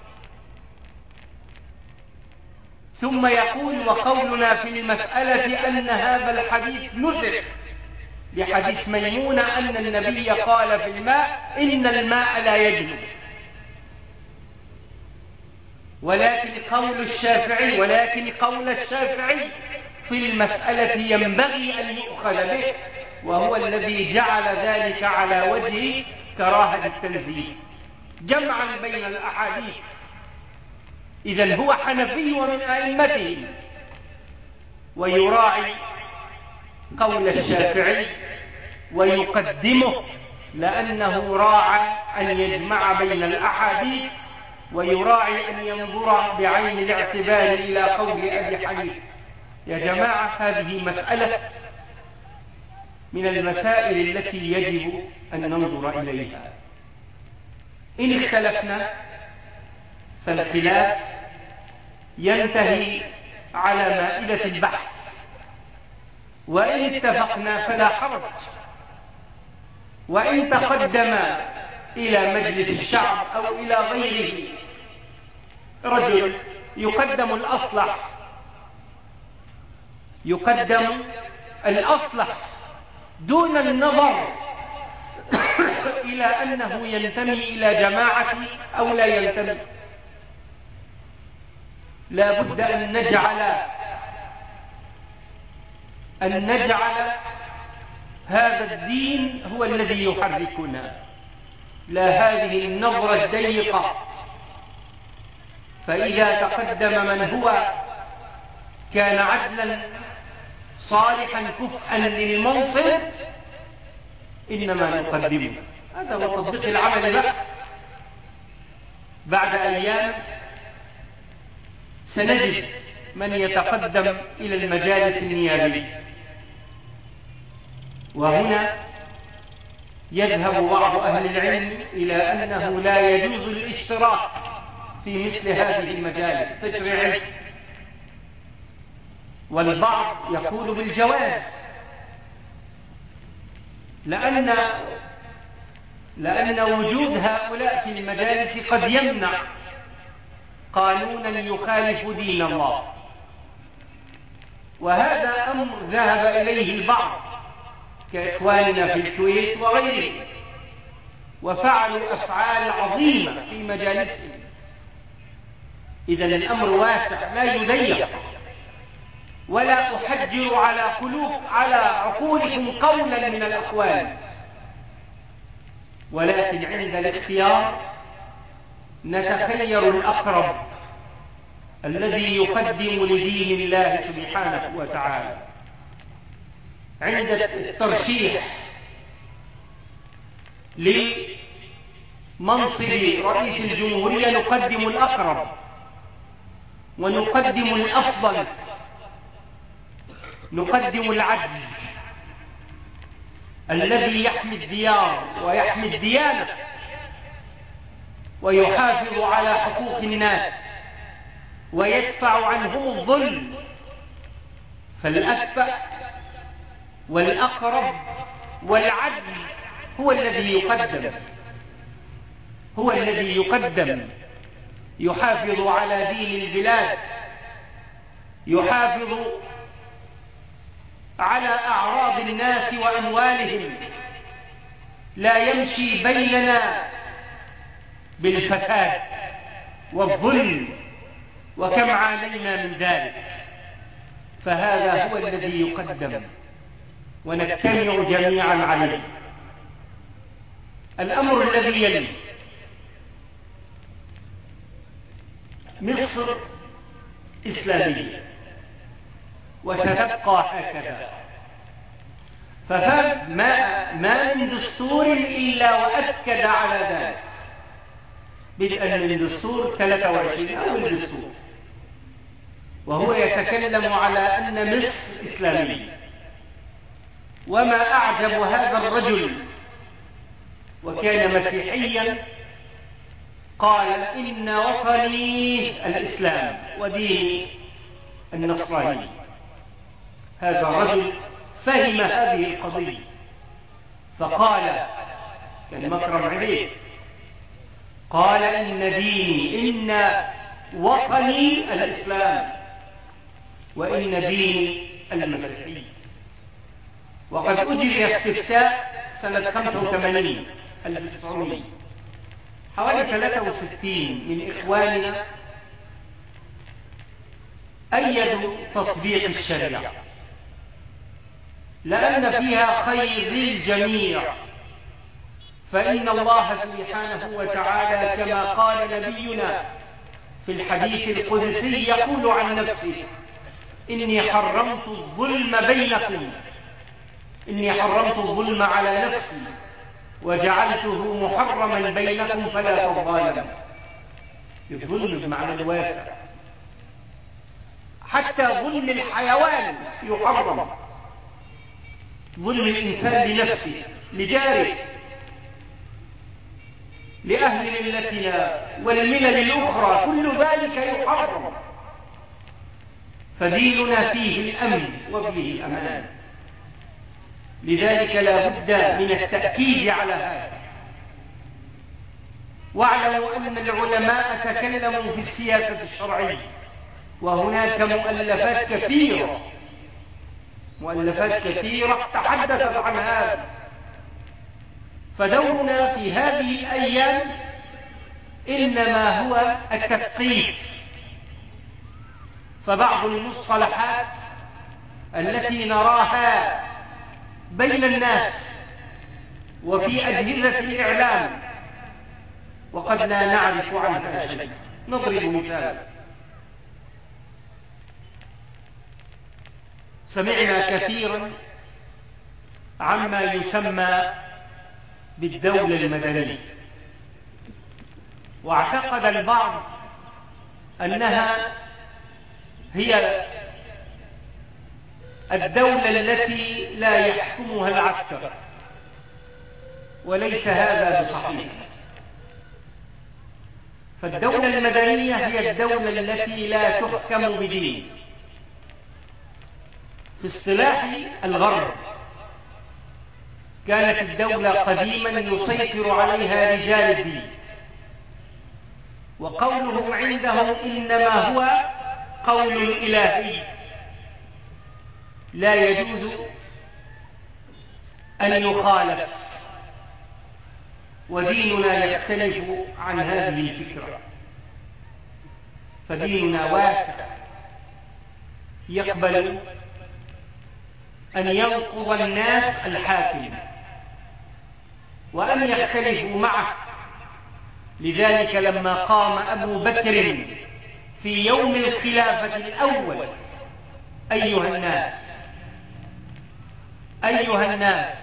ثم يقول: وقولنا في المسألة أن هذا الحديث نسخ بحديث ميمونة أن النبي قال في الماء: إن الماء لا يجنب. ولكن قول الشافعي في المسألة ينبغي أن يؤخذ به، وهو الذي جعل ذلك على وجه كراهة التنزيه جمعا بين الأحاديث. إذن هو حنفي ومن أئمته، ويراعي قول الشافعي ويقدمه لأنه راعى أن يجمع بين الأحاديث، ويراعي أن ينظر بعين الاعتبار إلى قول أبي حنيفة. يا جماعة، هذه مسألة من المسائل التي يجب أن ننظر إليها. إن اختلفنا فالخلاف ينتهي على مائدة البحث، وإن اتفقنا فلا حرج. وإن تقدم إلى مجلس الشعب أو إلى غيره رجل يقدم الأصلح دون النظر إلى أنه ينتمي إلى جماعة أو لا ينتمي. لا بد أن نجعل هذا الدين هو الذي يحركنا، لا هذه النظرة الضيقة. فإذا تقدم من هو كان عدلا صالحا كفءا للمنصب إنما نقدمه. هذا هو تطبيق العمل بقى. بعد أيام سنجد من يتقدم إلى المجالس النيابية، وهنا يذهب بعض أهل العلم إلى أنه لا يجوز الاشتراك في مثل هذه المجالس التشريعية، والبعض يقول بالجواز، لأن وجود هؤلاء في المجالس قد يمنع قانونا يخالف دين الله. وهذا أمر ذهب إليه البعض كإخواننا في الكويت وغيره، وفعلوا أفعال عظيمة في مجالسهم. إذن الأمر واسع لا يضيق، ولا أحجر على عقولكم قولا من الأقوال، ولكن عند الاختيار نتخير الأقرب الذي يقدم لدين الله سبحانه وتعالى. عند الترشيح لمنصب رئيس الجمهورية نقدم الأقرب ونقدم الأفضل، نقدم العدل الذي يحمي الديار ويحمي الديانة ويحافظ على حقوق الناس ويدفع عنهم الظلم. فالأكفأ والأقرب والعدل هو الذي يقدم، يحافظ على دين البلاد، يحافظ على أعراض الناس وأموالهم، لا يمشي بيننا بالفساد والظلم، وكم عانينا من ذلك. فهذا هو الذي يقدم ونجتمع جميعا عليه. الأمر الذي يلي: مصر إسلامية وستبقى هكذا، فما من دستور إلا وأكد على ذلك، بدءا من دستور 23 أول دستور، وهو يتكلم على أن مصر إسلامية. وما أعجب هذا الرجل، وكان مسيحيا، قال: إن وطني الإسلام وديني النصراني. هذا الرجل فهم هذه القضية فقال، كان مكرم عبيد، قال إن ديني، إن وطني الإسلام، وإن ديني المسيحية. وقد أجري استفتاء سنة 85 1900 حوالي 63 من إخواننا أيدوا تطبيق الشريعة لأن فيها خير للجميع، فإن الله سبحانه وتعالى كما قال نبينا في الحديث القدسي يقول عن نفسه: إني حرمت الظلم بينكم، إني حرمت الظلم على نفسي وجعلته محرما بينكم فلا تظالموا. الظلم بمعنى الواسع، حتى ظلم الحيوان يحرم، ظلم الإنسان لنفسه، لجاره، لأهل ملتنا والملل الأخرى، كل ذلك يحرم. فديننا فيه الأمن وفيه الأمان، لذلك لا بد من التأكيد على هذا. واعلموا أن العلماء تكلموا في السياسة الشرعية، وهناك مؤلفات كثيرة تحدثت عن هذا. فدورنا في هذه الأيام إنما هو التثقيف. فبعض المصطلحات التي نراها بين الناس وفي أجهزة الإعلام وقد لا نعرف عنها شيء. نضرب مثالا: سمعنا كثيرا عما يسمى بالدولة المدنية، واعتقد البعض أنها هي الدولة التي لا يحكمها العسكر، وليس هذا بصحيح. فالدولة المدنية هي الدولة التي لا تحكم بدين. في اصطلاح الغرب كانت الدولة قديما يسيطر عليها رجال الدين، وقولهم عندهم إنما هو قول إلهي لا يجوز أن يخالف، وديننا يختلف عن هذه الفكرة. فديننا واسع، يقبل أن ينقض الناس الحاكم وأن يختلفوا معه. لذلك لما قام أبو بكر في يوم الخلافة الأول: أيها الناس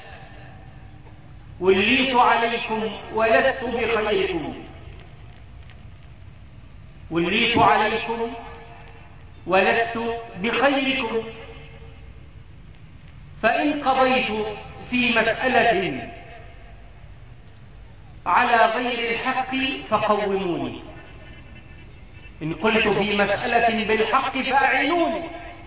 وليت عليكم ولست بخيركم، وليت عليكم ولست بخيركم، فإن قضيت في مسألة على غير الحق فقوموني، إن قلت في مسألة بالحق فأعينوني،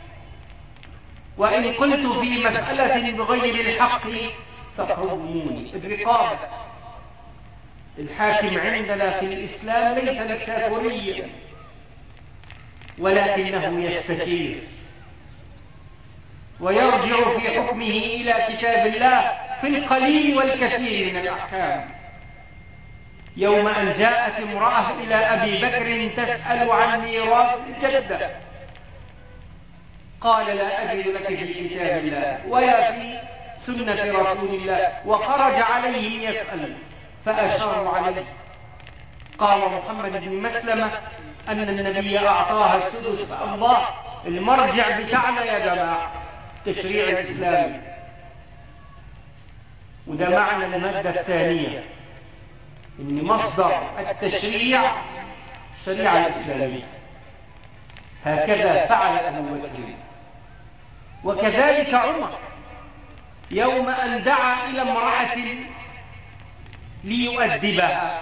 وإن قلت في مسألة بغير الحق فقوموني. الرقابة. الحاكم عندنا في الإسلام ليس دكتاتوريا، ولكنه يستشير ويرجع في حكمه إلى كتاب الله في القليل والكثير من الأحكام. يوم أن جاءت امرأة إلى أبي بكر تسأل عن ميراث الجدة، قال: لا أجد لك في كتاب الله ولا في سنة رسول الله. وخرج عليهم يسأل فأشاروا عليه. قال محمد بن مسلمة أن النبي أعطاها السدس. فالله المرجع بتاعنا يا جماعة تشريع الإسلام. وده معنى المادة الثانية، إن مصدر التشريع الشريعة الإسلامية. هكذا فعل أبو بكر، وكذلك عمر يوم أن دعا إلى امرأة ليؤدبها،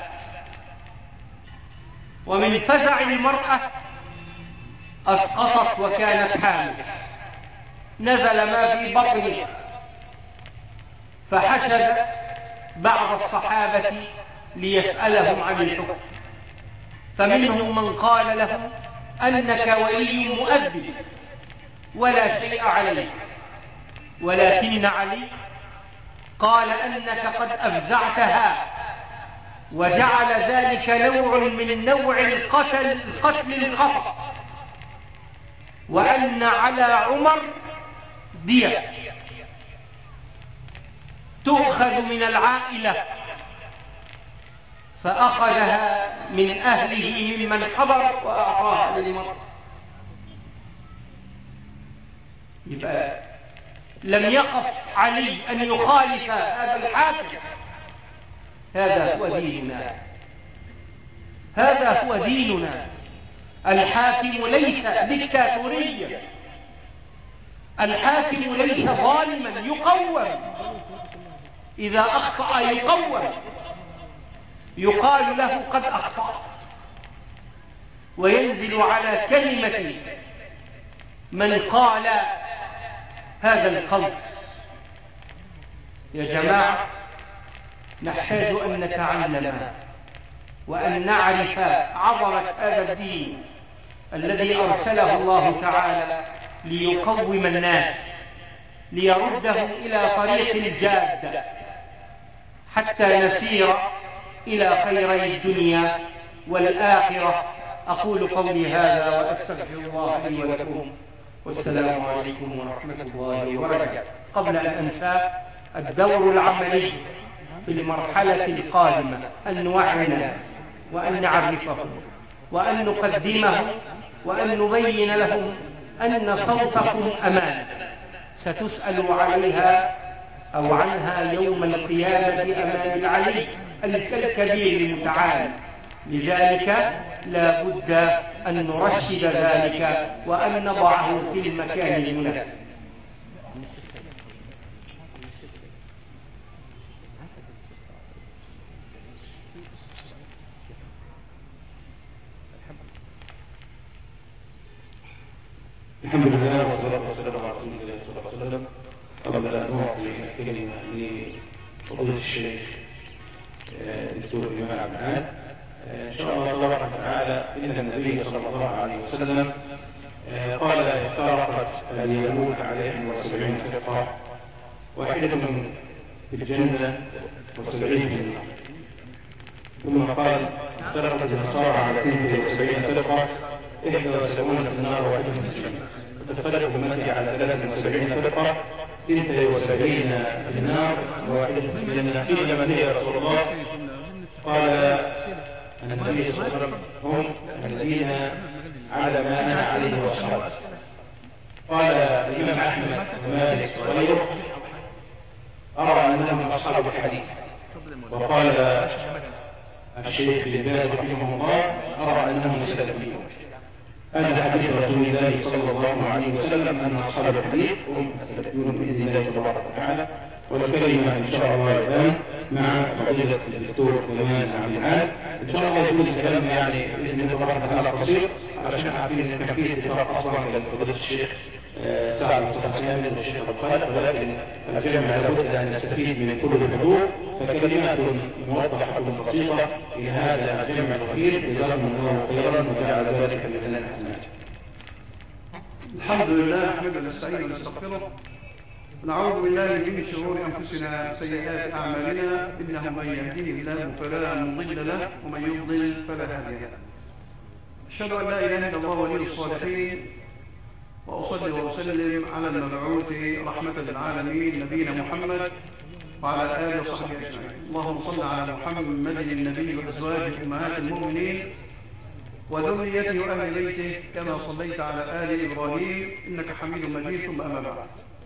ومن فزع المرأة أسقطت وكانت حامل، نزل ما في بطنها، فحشد بعض الصحابة ليسألهم عن الحكم، فمنهم من قال لهم أنك ولي مؤدب ولا شيء عليك، ولكن علي قال أنك قد أفزعتها، وجعل ذلك نوع من نوع القتل الخطأ، وأن على عمر دية تؤخذ من العائلة، فأخذها من أهله ممن حضر وأعطاها للمرء. يبقى لم يخف علي أن يخالف هذا الحاكم. هذا هو ديننا، هذا هو ديننا. الحاكم ليس ديكتاتوريا، الحاكم ليس ظالما يقوم، إذا أخطأ يقوم، يقال له قد أخطأت، وينزل على كلمة من قال هذا القول. يا جماعة، نحتاج أن نتعلم وأن نعرف عظمة هذا الدين الذي أرسله الله تعالى ليقوم الناس، ليردهم إلى طريق الجادة، حتى نسير إلى خيري الدنيا والآخرة. أقول قولي هذا وأستغفر الله لي ولكم، والسلام عليكم ورحمة الله وبركاته. قبل أن أنسى، الدور العملي في المرحلة القادمة أن نوعي الناس، وأن نعرفهم، وأن نقدمهم، وأن نبين لهم أن صوتكم أمانة ستسأل عليها أو عنها يوم القيامة أمام العلي الكبير المتعال. لذلك لا بد أن نرشد ذلك وأن نضعه في المكان المناسب. الحمد لله والصلاة والسلام على رسول الله صلى الله عليه وسلم. قبل أن أعطي الكلمة لفضيلة الشيخ الدكتور إمام عبد العال، إن شاء الله تبارك وتعالى، إن النبي صلى الله عليه وسلم قال افترقت اليهود على 71 فرقة، واحدة في الجنة و70 في النار. ثم قال افترقت النصارى على 72 فرقة، 71 في النار وواحدة في الجنة. فتفترق أمتي على 73 فرقة، 72 في النار وواحدة في الجنة. قيل من هي يا رسول الله؟ قال النبي صلى الله عليه وسلم هم الذين على ما أنا عليه وأصحابي. قال الإمام أحمد ومالك وغيره أرى أنهم أصحاب الحديث. وقال الشيخ بن باز رحمه الله أرى أنهم السلفيون. هذا حديث رسول الله صلى الله عليه وسلم أن أصحاب الحديث هم السلفيون بإذن الله تبارك وتعالى. والكلمة إن شاء الله الآن مع فضيلة الدكتور جمال عبد العال. إن شاء الله يكون الكلام يعني بإذن الله تبارك وتعالى قصير، علشان عارفين إن كان فيه اتفاق أصلا بين فضيلة الشيخ سعد مصطفى كامل والشيخ أبو خالد، ولكن الجمع لابد أن نستفيد من كل الحضور، فكلمات موضحة بسيطة في هذا الجمع الوفير. جزاكم الله خيرا وجعل ذلك في ميزان حسناته. الحمد لله نحمده ونستعينه ونستغفره، ونعوذ بالله من شرور انفسنا وسيئات اعمالنا، انه من يهده الله فلا مضل له ومن يضلل فلا هادي له. اشهد ان لا اله الا الله ولي الصالحين، واصلي واسلم على المبعوث رحمه للعالمين نبينا محمد وعلى اله وصحبه اجمعين. اللهم صل على محمد النبي وازواجه امهات المؤمنين وذريته واهل بيته كما صليت على ال ابراهيم انك حميد مجيد. ثم اما بعد،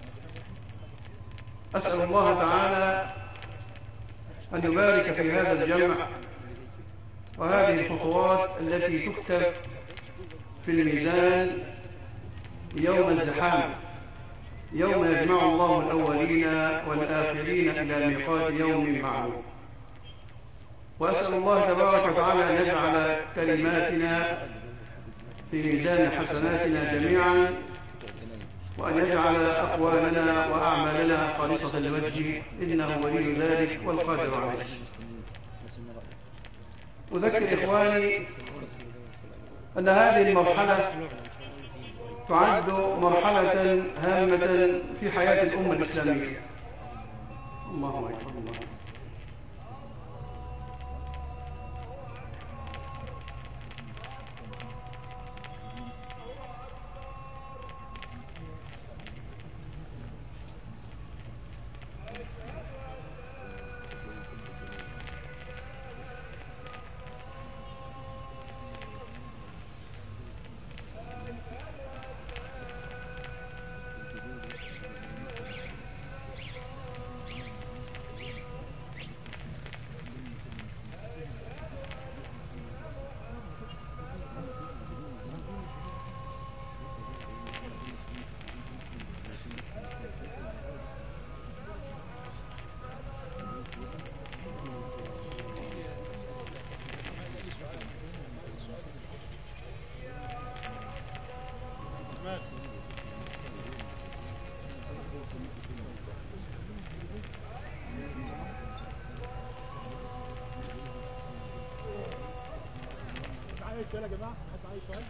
اسال الله تعالى ان يبارك في هذا الجمع وهذه الخطوات التي تكتب في الميزان يوم الزحام، يوم يجمع الله الأولين والآخرين إلى ميقات يوم معلوم. وأسأل الله تبارك وتعالى أن يجعل كلماتنا في ميزان حسناتنا جميعا، وأن يجعل أقوالنا وأعمالنا خالصة لوجهه، إنه ولي ذلك والقادر عليه. أذكر إخواني أن هذه المرحلة تعد مرحلة هامة في حياة الأمة الإسلامية. الله أكبر الله. يا جماعه حد عايز سؤال؟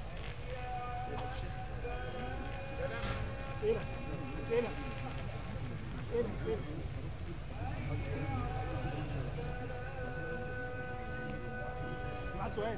اسئله اسئله اسئله اسئله معاه سؤال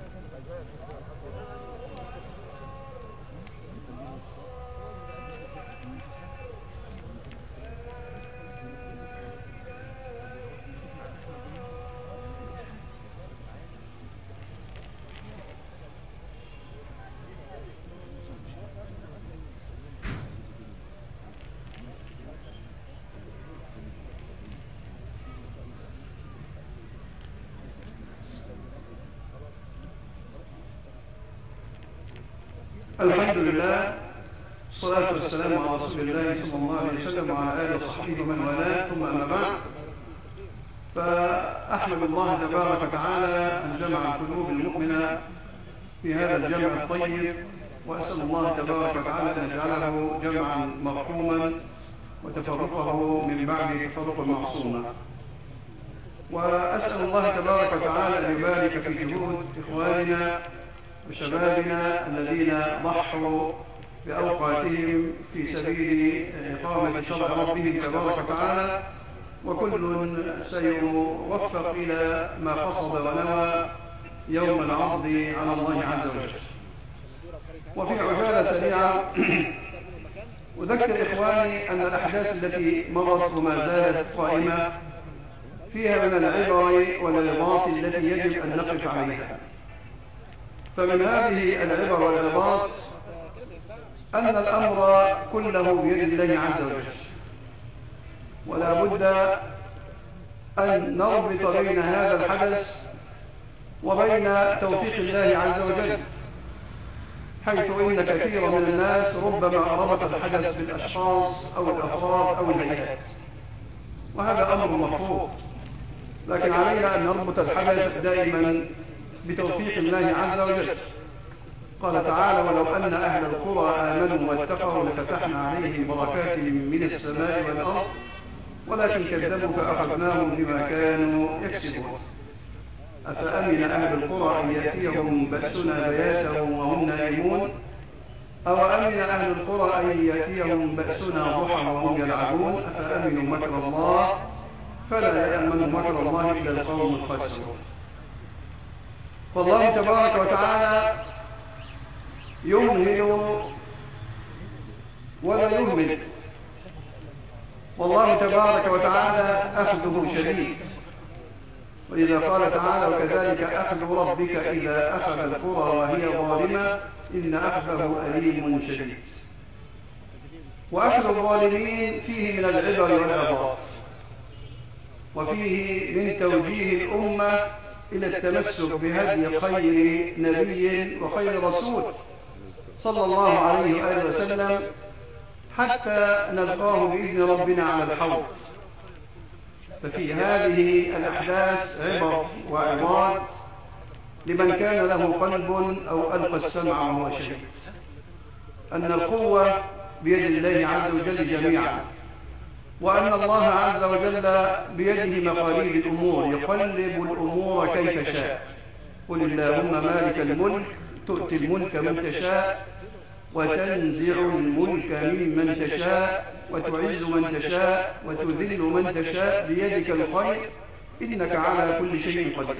الحمد لله، الصلاة والسلام على رسول الله صلى الله عليه وسلم وعلى آله وصحبه ومن والاه، ثم أما بعد، فأحمد الله تبارك وتعالى أن جمع القلوب المؤمنة في هذا الجمع الطيب، وأسأل الله تبارك وتعالى أن يجعله جمعا مرحوما وتفرقه من بعده تفرقا معصوما. وأسأل الله تبارك وتعالى أن يبارك في جهود إخواننا وشبابنا الذين ضحوا بأوقاتهم في سبيل إقامة شرع ربهم تبارك وتعالى، وكل سيوفق إلى ما قصد ونوى يوم العرض على الله عز وجل. وفي عجالة سريعة أذكر إخواني أن الأحداث التي مرت وما زالت قائمة فيها من العبر والعظات التي يجب أن نقف عليها. فمن هذه العبر والعظات أن الأمر كله بيد الله عز وجل، ولا بد أن نربط بين هذا الحدث وبين توفيق الله عز وجل، حيث إن كثيرا من الناس ربما ربط الحدث بالأشخاص أو الأفراد أو الهيئات، وهذا أمر مرفوض. لكن علينا أن نربط الحدث دائما بتوفيق الله عز وجل. قال تعالى: ولو أن أهل القرى آمنوا واتقوا لفتحنا عليهم بركات من السماء والأرض ولكن كذبوا فأخذناهم بما كانوا يكسبون. أفأمن أهل القرى أن يأتيهم بأسنا بياتا وهم نائمون أو أمن أهل القرى أن يأتيهم بأسنا ضحى وهم يلعبون أفأمنوا مكر الله فلا يأمن مكر الله إلا القوم الخاسرون. فالله تبارك وتعالى يمهل ولا يهمل، والله تبارك وتعالى أخذه شديد. وإذا قال تعالى: وكذلك أخذ ربك إذا أخذ القرى وهي ظالمة إن أخذه أليم شديد. وأخذ الظالمين فيه من العبر والعظات، وفيه من توجيه الأمة إلى التمسك بهدي خير نبي وخير رسول صلى الله عليه وآله وسلم حتى نلقاه بإذن ربنا على الحوض. ففي هذه الأحداث عبر وعظات لمن كان له قلب أو ألقى السمع وهو شهيد، أن القوة بيد الله عز وجل جميعا، وأن الله عز وجل بيده مقاليد الأمور يقلب الأمور كيف شاء. قل اللهم مالك الملك تؤتي الملك من تشاء وتنزع الملك ممن تشاء وتعز من تشاء وتذل من تشاء بيدك الخير إنك على كل شيء قدير.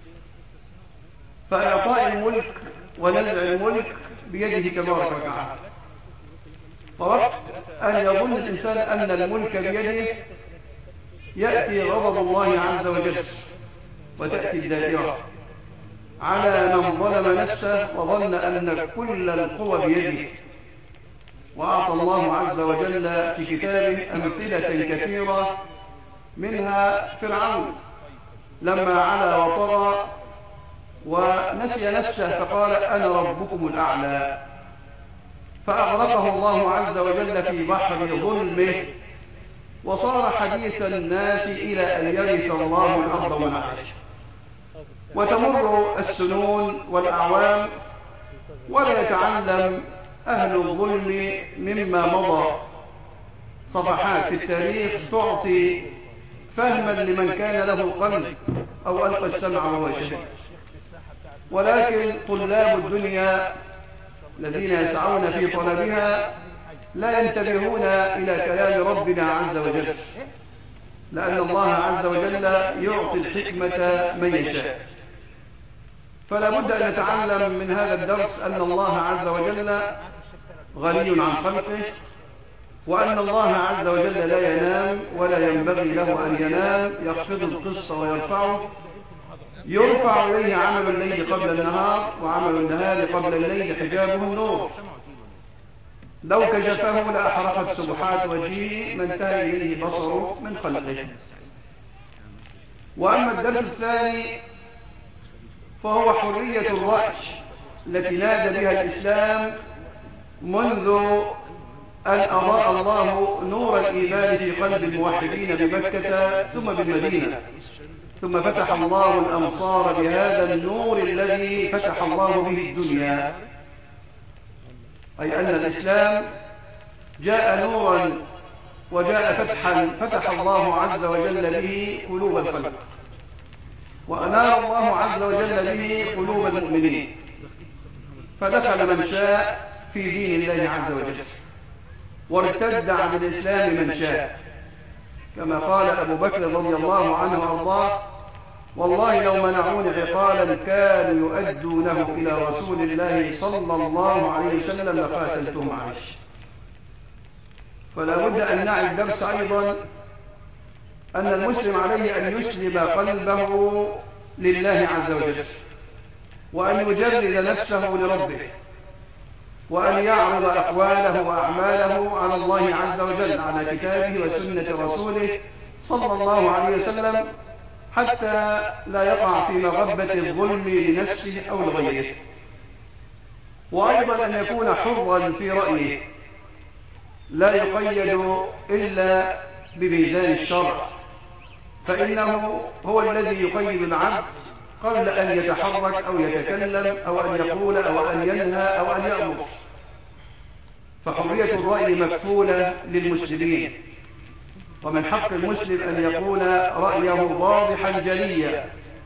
فإعطاء الملك ونزع الملك بيده تبارك وتعالى. فوقت أن يظن الإنسان أن الملك بيده يأتي غضب الله عز وجل وتأتي الدائرة على من ظلم نفسه وظن أن كل القوى بيده. وأعطى الله عز وجل في كتابه أمثلة كثيرة، منها فرعون لما علا وطغى ونسي نفسه فقال أنا ربكم الأعلى، فأغرقه الله عز وجل في بحر ظلمه، وصار حديث الناس إلى أن يرث الله الأرض ومن عليها. وتمر السنون والأعوام ولا يتعلم أهل الظلم مما مضى صفحات في التاريخ تعطي فهما لمن كان له قلب أو ألقى السمع وهو شهيد. ولكن طلاب الدنيا الذين يسعون في طلبها لا ينتبهون إلى كلام ربنا عز وجل، لأن الله عز وجل يعطي الحكمة من يشاء. فلا بد أن نتعلم من هذا الدرس أن الله عز وجل غني عن خلقه، وأن الله عز وجل لا ينام ولا ينبغي له أن ينام، يخفض القسط ويرفعه، يرفع إليه عمل الليل قبل النهار وعمل النهار قبل الليل حجابه النور. لو كشفه لأحرقت سبحات وجهه ما انتهى إليه بصره من خلقه. وأما الدرس الثاني فهو حرية الرأي التي نادى بها الإسلام منذ أن أضاء الله نور الإيمان في قلب الموحدين بمكة ثم بالمدينة، ثم فتح الله الأمصار بهذا النور الذي فتح الله به الدنيا، أي أن الإسلام جاء نورا وجاء فتحا فتح الله عز وجل به قلوب الخلق، وأنار الله عز وجل به قلوب المؤمنين، فدخل من شاء في دين الله عز وجل وارتد عن الإسلام من شاء، كما قال أبو بكر رضي الله عنه وأرضاه: والله لو منعوني عقالا كانوا يؤدونه إلى رسول الله صلى الله عليه وسلم لقاتلتهم عليه. فلا بد أن نعي الدرس أيضا أن المسلم عليه أن يسلم قلبه لله عز وجل، وأن يجرد نفسه لربه، وأن يعرض أقواله وأعماله على الله عز وجل، على كتابه وسنة رسوله صلى الله عليه وسلم، حتى لا يقع في مغبة الظلم لنفسه أو لغيره. وأيضا أن يكون حرا في رأيه، لا يقيد إلا بميزان الشرع، فإنه هو الذي يقيد العبد قبل أن يتحرك أو يتكلم أو أن يقول أو أن ينهى أو أن يأمر. فحرية الرأي مكفولة للمسلمين، ومن حق المسلم أن يقول رأيه واضحا جليا.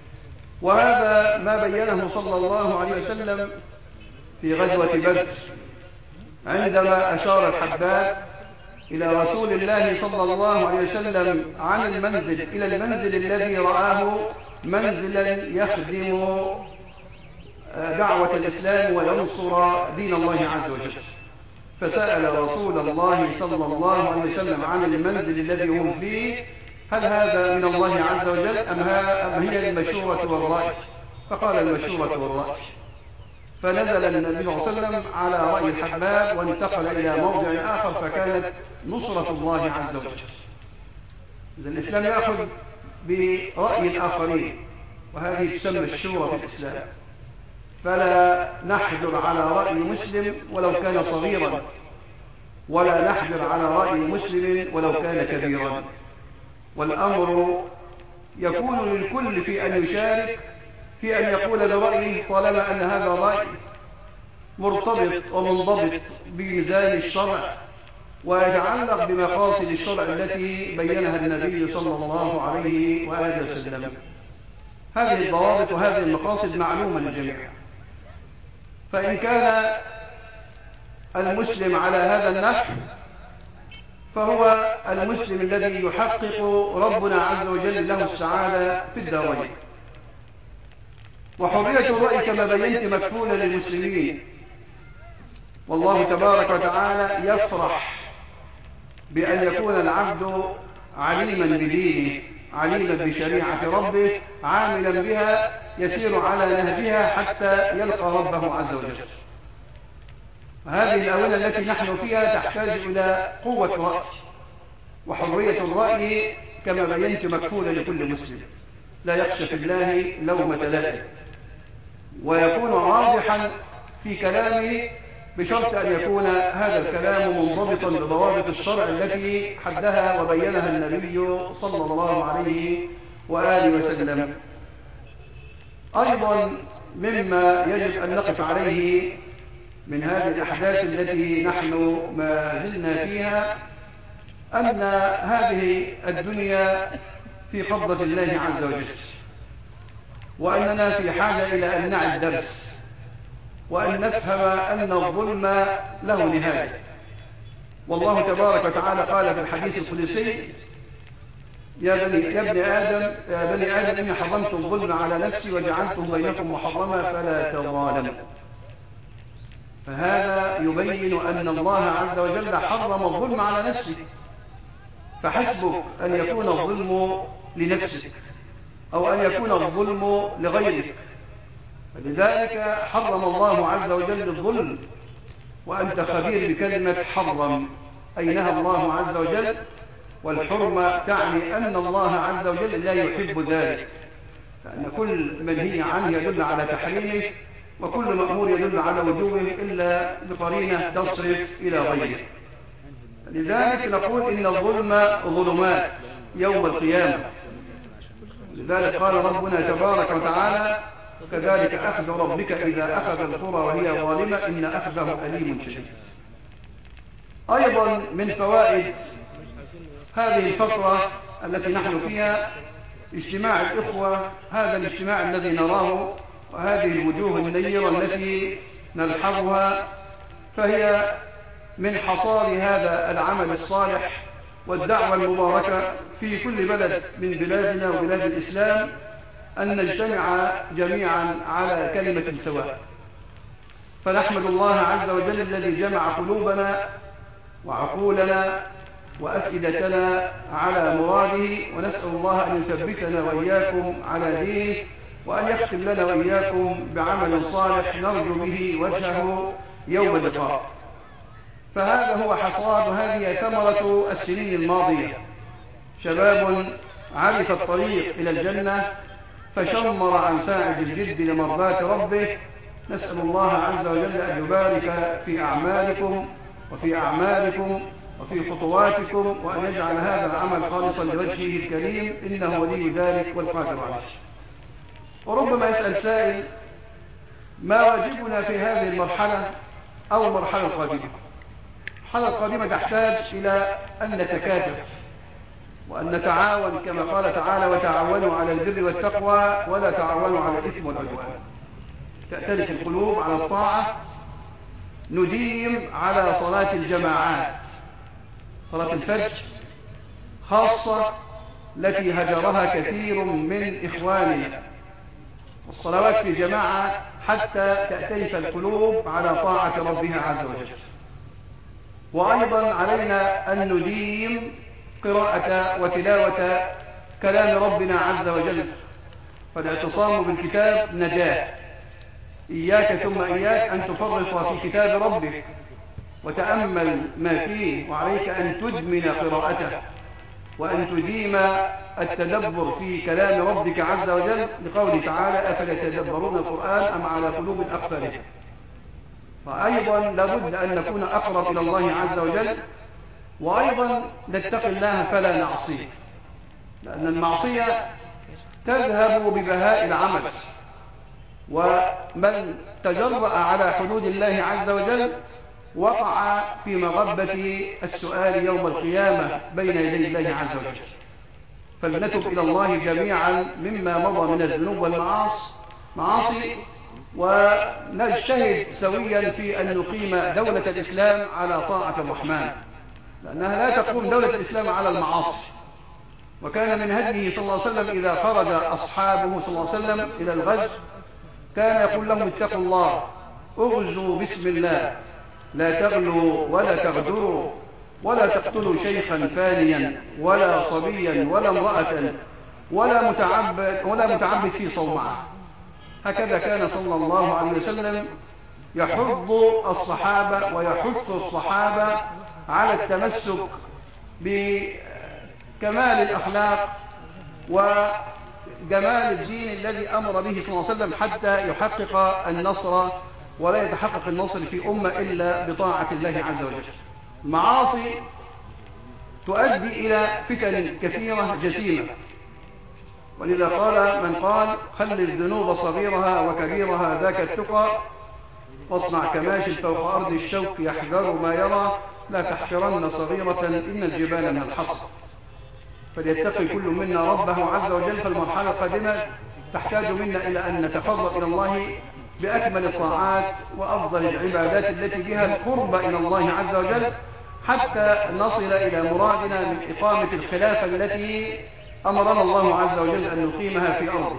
وهذا ما بينه صلى الله عليه وسلم في غزوة بدر، عندما أشار الحباب إلى رسول الله صلى الله عليه وسلم عن المنزل إلى المنزل الذي رآه منزلا يخدم دعوة الإسلام وينصر دين الله عز وجل، فسأل رسول الله صلى الله عليه وسلم عن المنزل الذي هم فيه: هل هذا من الله عز وجل أم هي المشورة والرأي؟ فقال: المشورة والرأي. فنزل النبي صلى الله عليه وسلم على رأي الحباب وانتقل إلى موضع آخر، فكانت نصرة الله عز وجل. إذا الإسلام يأخذ برأي الآخرين، وهذه تسمى الشورى في الإسلام. فلا نحجر على رأي مسلم ولو كان صغيرا، ولا نحجر على رأي مسلم ولو كان كبيرا، والأمر يكون للكل في أن يشارك في أن يقول برأيه، طالما أن هذا الرأي مرتبط ومنضبط بميزان الشرع ويتعلق بمقاصد الشرع التي بينها النبي صلى الله عليه وآله وسلم. هذه الضوابط وهذه المقاصد معلومة للجميع. فإن كان المسلم على هذا النحو فهو المسلم الذي يحقق ربنا عز وجل له السعادة في الدارين. وحرية الرأي كما بينت مكفولة للمسلمين، والله تبارك وتعالى يفرح بأن يكون العبد عليما بدينه، عليما بشريعة ربه، عاملا بها، يسير على نهجها حتى يلقى ربه عز وجل. هذه الآونة التي نحن فيها تحتاج إلى قوة رأي، وحرية الرأي كما بينت مكفولة لكل مسلم، لا يخشى في الله لومة لائم، ويكون واضحا في كلامه بشرط أن يكون هذا الكلام منضبطا بضوابط الشرع التي حدها وبينها النبي صلى الله عليه وآله وسلم. أيضا مما يجب أن نقف عليه من هذه الأحداث التي نحن ما زلنا فيها أن هذه الدنيا في قبضة الله عز وجل، وأننا في حاجة إلى أن نعي الدرس، وأن نفهم أن الظلم له نهاية. والله تبارك وتعالى قال في الحديث القدسي: يا بني آدم إني حرمت الظلم على نفسي وجعلته بينكم محرما فلا تظالموا. فهذا يبين أن الله عز وجل حرم الظلم على نفسه، فحسبك أن يكون الظلم لنفسك أو أن يكون الظلم لغيرك. فلذلك حرم الله عز وجل الظلم، وأنت خبير بكلمة حرم، أي نهى الله عز وجل، والحرمة تعني أن الله عز وجل لا يحب ذلك، لأن كل منهي عنه يدل على تحريمه، وكل مأمور يدل على وجوبه إلا بقرينة تصرف إلى غيره. لذلك نقول إن الظلم ظلمات يوم القيامة. لذلك قال ربنا تبارك وتعالى: كذلك أخذ ربك إذا أخذ القرى وهي ظالمة إن أخذه أليم شديد. أيضا من فوائد هذه الفترة التي نحن فيها اجتماع الإخوة، هذا الاجتماع الذي نراه وهذه الوجوه النيرة التي نلحظها، فهي من حصاد هذا العمل الصالح والدعوة المباركة في كل بلد من بلادنا وبلاد الإسلام، أن نجتمع جميعا على كلمة سواء. فنحمد الله عز وجل الذي جمع قلوبنا وعقولنا وأفئدتنا على مراده، ونسأل الله أن يثبتنا وإياكم على دينه، وأن يختم لنا وإياكم بعمل صالح نرجو به وجهه يوم اللقاء. فهذا هو حصاد، وهذه ثمرة السنين الماضية. شباب عرف الطريق إلى الجنة فشمر عن ساعد الجد لمرضاة ربه. نسأل الله عز وجل أن يبارك في أعمالكم وفي أعمالكم وفي خطواتكم، وأن يجعل هذا العمل خالصا لوجهه الكريم، إنه ولي ذلك والقادر عليه. وربما يسأل سائل: ما واجبنا في هذه المرحلة أو المرحلة القادمة؟ المرحلة القادمة تحتاج إلى أن نتكاتف وأن نتعاون، كما قال تعالى: وتعاونوا على البر والتقوى ولا تعاونوا على الإثم والعدوان. تأتلف القلوب على الطاعة، نديم على صلاة الجماعات، صلاة الفجر خاصة التي هجرها كثير من إخواننا، والصلوات في جماعة حتى تأتلف القلوب على طاعة ربها عز وجل. وأيضا علينا أن نديم قراءة وتلاوة كلام ربنا عز وجل، فالاعتصام بالكتاب نجاة. إياك ثم إياك أن تفرط في كتاب ربك وتأمل ما فيه، وعليك أن تدمن قراءته وأن تديم التدبر في كلام ربك عز وجل، لقوله تعالى: أفلا يتدبرون القرآن أم على قلوب أقفالها. فأيضا لابد أن نكون أقرب إلى الله عز وجل، وأيضا نتقي الله فلا نعصيه، لأن المعصية تذهب ببهاء العمل، ومن تجرأ على حدود الله عز وجل وقع في مغبة السؤال يوم القيامة بين يدي الله عز وجل. فلنتب إلى الله جميعا مما مضى من الذنوب والمعاصي، ونجتهد سويا في أن نقيم دولة الإسلام على طاعة الرحمن، لأنها لا تقوم دولة الإسلام على المعاصي. وكان من هديه صلى الله عليه وسلم إذا خرج أصحابه صلى الله عليه وسلم إلى الغزو كان يقول لهم اتقوا الله، اغزوا بسم الله، لا تغلوا ولا تغدروا، ولا تقتلوا شيخا فانيا ولا صبيا ولا امرأة ولا متعبد في صومعة. هكذا كان صلى الله عليه وسلم يحض الصحابة ويحث الصحابة على التمسك بكمال الأخلاق وجمال الدين الذي أمر به صلى الله عليه وسلم حتى يحقق النصر، ولا يتحقق النصر في أمة إلا بطاعة الله عز وجل. المعاصي تؤدي إلى فتن كثيرة جسيمة، ولذا قال من قال خل الذنوب صغيرها وكبيرها ذاك التقى، واصنع كماش فوق أرض الشوك يحذر ما يرى، لا تحقرن صغيرة إن الجبال من الحصى. فليتقي كل منا ربه عز وجل. فالمرحلة القادمة تحتاج منا إلى أن نتقرب إلى الله بأكمل الطاعات وأفضل العبادات التي بها القرب إلى الله عز وجل، حتى نصل إلى مرادنا من إقامة الخلافة التي أمرنا الله عز وجل أن نقيمها في أرضه.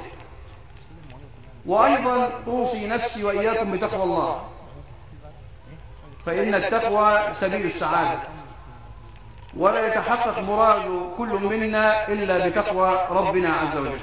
وأيضا أوصي نفسي وإياكم بتقوى الله، فإن التقوى سبيل السعادة، ولا يتحقق مراد كل منا إلا بتقوى ربنا عز وجل.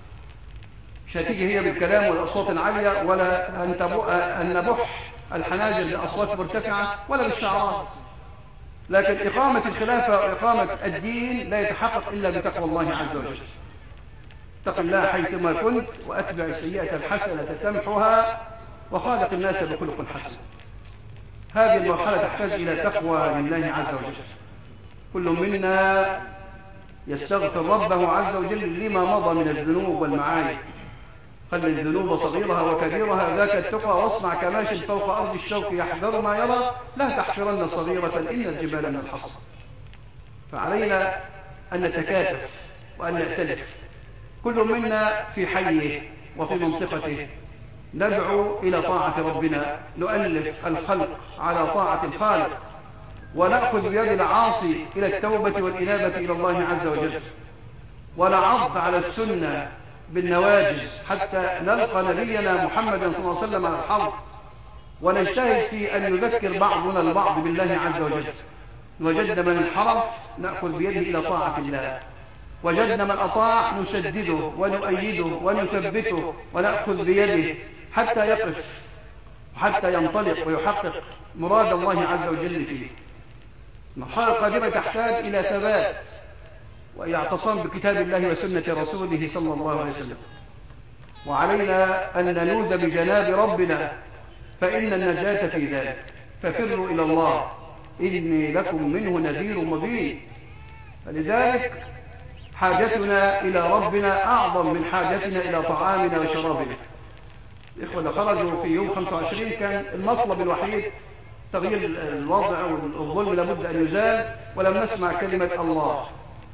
مش هتيجي هي بالكلام والأصوات العالية، ولا أن نبح الحناجر بأصوات مرتفعة، ولا بالشعارات، لكن إقامة الخلافة وإقامة الدين لا يتحقق إلا بتقوى الله عز وجل. اتق الله حيثما كنت، وأتبع السيئة الحسنة تمحها، وخالق الناس بخلق حسن. هذه المرحلة تحتاج إلى تقوى لله عز وجل. كل منا يستغفر ربه عز وجل لما مضى من الذنوب والمعايب. خل الذنوب صغيرها وكبيرها ذاك التقى، واصنع كماش فوق أرض الشوك يحذر ما يرى، لا تحقرن صغيرة إن الجبال من الحصى. فعلينا أن نتكاتف وأن نأتلف، كل منا في حيه وفي منطقته، ندعو إلى طاعة ربنا، نؤلف الخلق على طاعة الخالق، ونأخذ بيد العاصي إلى التوبة والإنابة إلى الله عز وجل، ونعض على السنة بالنواجز حتى نلقى نبينا محمدا صلى الله عليه وسلم على الحوض، ونجتهد في أن يذكر بعضنا البعض بالله عز وجل. وجدنا من انحرف نأخذ بيده إلى طاعة الله، وجدنا من أطاع نسدده ونؤيده ونثبته ونأخذ بيده حتى يقف وحتى ينطلق ويحقق مراد الله عز وجل فيه. المرحلة القادمة تحتاج إلى ثبات وإلى اعتصام بكتاب الله وسنة رسوله صلى الله عليه وسلم، وعلينا أن نلوذ بجناب ربنا، فإن النجاة في ذلك. ففروا إلى الله إني لكم منه نذير مبين. فلذلك حاجتنا إلى ربنا أعظم من حاجتنا إلى طعامنا وشرابنا. الإخوة اللي خرجوا في يوم 25 كان المطلب الوحيد تغيير الوضع، والظلم لابد أن يزال، ولم نسمع كلمة الله.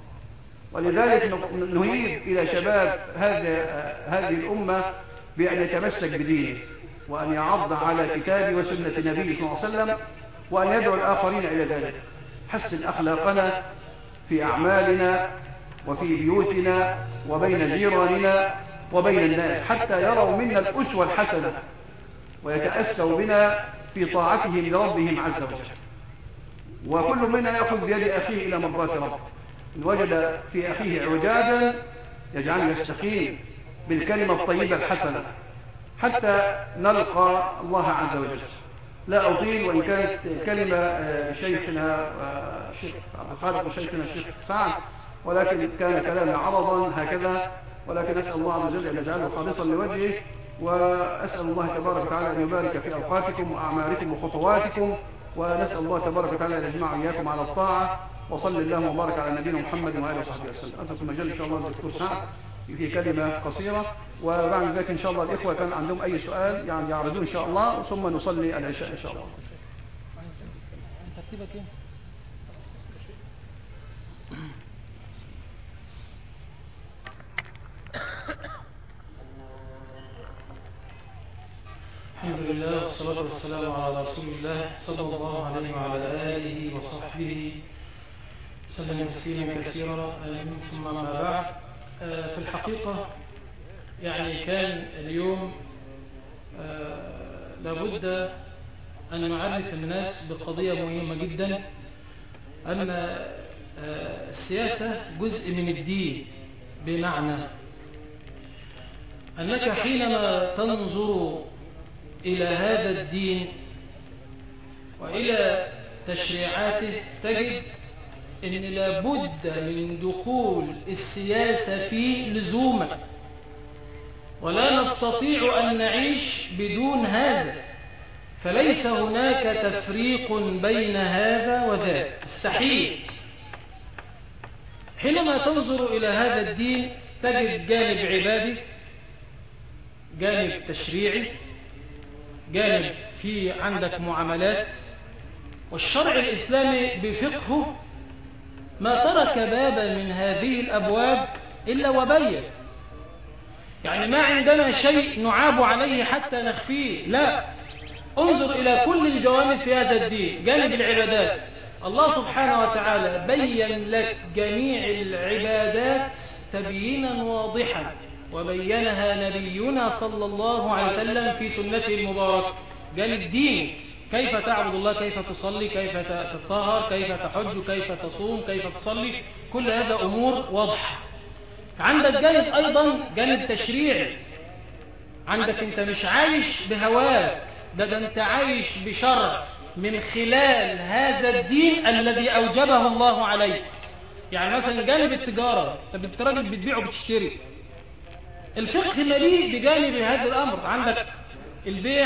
ولذلك نهيب إلى شباب هذه الأمة بأن يتمسك بدينه، وأن يعض على كتاب وسنة النبي صلى الله عليه وسلم، وأن يدعو الآخرين إلى ذلك. حسن أخلاقنا في أعمالنا وفي بيوتنا وبين جيراننا وبين الناس، حتى يروا منا الأسوة الحسنة ويتأسوا بنا في طاعتهم لربهم عز وجل. وكل منا يأخذ بيد أخيه إلى مرضاة ربه. إن وجد في أخيه اعوجاجا يجعله يستقيم بالكلمة الطيبة الحسنة حتى نلقى الله عز وجل. لا أطيل، وإن كانت كلمة شيخنا الشيخ عبد الخالق وشيخنا الشيخ سعد، ولكن كان كلامي عرضا هكذا، ولكن أسأل الله عز وجل أن يجعله خالصا لوجهه، وأسأل الله تبارك وتعالى أن يبارك في أوقاتكم وأعمالكم وخطواتكم، ونسأل الله تبارك وتعالى أن يجمع إياكم على الطاعة. وصل الله وبارك على نبينا محمد وآله وصحبه وسلم. أترك المجال إن شاء الله للدكتور سعد في كلمة قصيرة، وبعد ذلك إن شاء الله الإخوة كان عندهم أي سؤال يعني يعرضون إن شاء الله، ثم نصلي العشاء إن شاء الله. سيبك ايه. الحمد لله والصلاة والسلام على رسول الله صلى الله عليه وعلى آله وصحبه سلم تسليما كثيرا. ثم ما بعد، في الحقيقة يعني كان اليوم لابد أن نعرف الناس بقضية مهمة جدا، أن السياسة جزء من الدين، بمعنى أنك حينما تنظر إلى هذا الدين وإلى تشريعاته تجد أن لابد من دخول السياسة فيه لزوما، ولا نستطيع أن نعيش بدون هذا، فليس هناك تفريق بين هذا وذاك، مستحيل. حينما تنظر إلى هذا الدين تجد جانب عبادي، جانب تشريعي، جانب في عندك معاملات، والشرع الإسلامي بفقهه ما ترك بابا من هذه الأبواب إلا وبين. يعني ما عندنا شيء نعاب عليه حتى نخفيه، لا، انظر إلى كل الجوانب في هذا الدين. جانب العبادات، الله سبحانه وتعالى بين لك جميع العبادات تبيينا واضحا، وبينها نبينا صلى الله عليه وسلم في سنته المباركة. جانب دين، كيف تعبد الله، كيف تصلي، كيف تطهر، كيف تحج، كيف تصوم، كيف تصلي، كل هذا أمور واضحة. عندك جانب أيضا جانب تشريعي، عندك أنت مش عايش بهواك، ده أنت عايش بشرع من خلال هذا الدين الذي أوجبه الله عليك. يعني مثلا جانب التجارة، انت راجل بتبيع وبتشتري، الفقه مليء بجانب هذا الأمر. عندك البيع،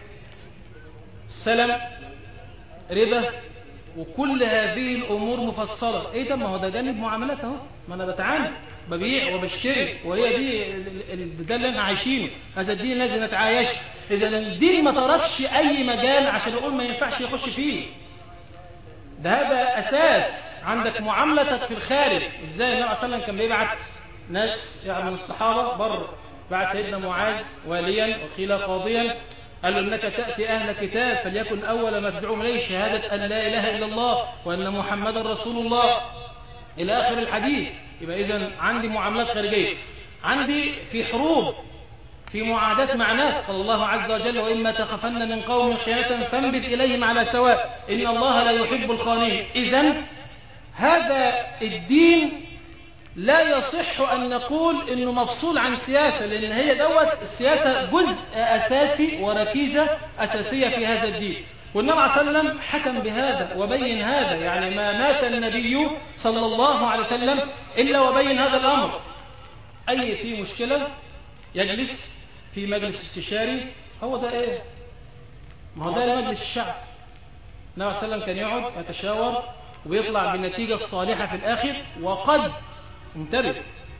السلم، ربا، وكل هذه الأمور مفصلة. ايه ده؟ ما هو ده جانب معاملات اهو، ما انا بتعامل ببيع وبشتري، وهي دي ده اللي احنا عايشينه، هذا الدين لازم نتعايش. اذا الدين ما تركش اي مجال عشان اقول ما ينفعش يخش فيه، ده هذا اساس. عندك معاملتك في الخارج، ازاي النبي صلى الله عليه وسلم كان بيبعت ناس يعني من الصحابة بر، بعت سيدنا معاذ واليا وقيل قاضيا، قال له انك تأتي اهل كتاب فليكن اول ما تدعوهم اليه شهادة ان لا اله الا الله وان محمدا رسول الله الى اخر الحديث. يبقى اذا عندي معاملات خارجية، عندي في حروب، في معادات مع ناس، قال الله عز وجل وإما تخفن من قوم خيانة فانبذ إليهم على سواء إن الله لا يحب الخائنين. إذن هذا الدين لا يصح أن نقول إنه مفصول عن سياسة، لأن هي السياسة جزء أساسي وركيزة أساسية في هذا الدين، والنبي صلى الله عليه وسلم حكم بهذا وبين هذا. يعني ما مات النبي صلى الله عليه وسلم إلا وبين هذا الأمر. أي في مشكلة يجلس في مجلس استشاري، هو ده ايه؟ ما هو ده مجلس الشعب. النبي صلى الله عليه وسلم كان يقعد يتشاور ويطلع بالنتيجة الصالحة في الآخر. وقد انتبه،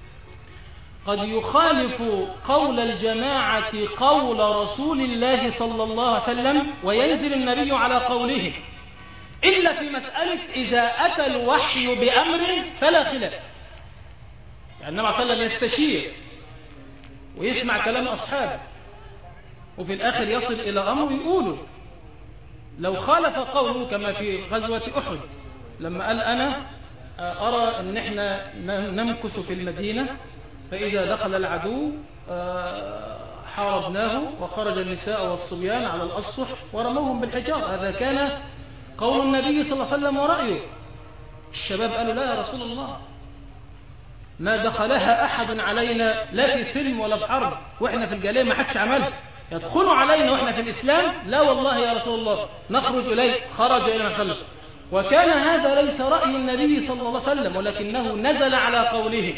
قد يخالف قول الجماعة قول رسول الله صلى الله عليه وسلم وينزل النبي على قوله، إلا في مسألة إذا أتى الوحي بأمر فلا خلاف. يعني النبي صلى الله عليه وسلم يستشير ويسمع كلام أصحابه، وفي الآخر يصل إلى أمر يقوله. لو خالف قوله كما في غزوة أحد لما قال أنا أرى أن احنا نمكث في المدينة، فإذا دخل العدو حاربناه، وخرج النساء والصبيان على الأسطح ورموهم بالحجار. هذا كان قول النبي صلى الله عليه وسلم ورأيه. الشباب قالوا لا يا رسول الله، ما دخلها أحد علينا لا في سلم ولا بحرب، وإحنا في الجاهلية ما حدش عملها، يدخلوا علينا وإحنا في الإسلام؟ لا والله يا رسول الله، نخرج إليه. خرج إلى وسلم. وكان هذا ليس رأي النبي صلى الله عليه وسلم، ولكنه نزل على قوله.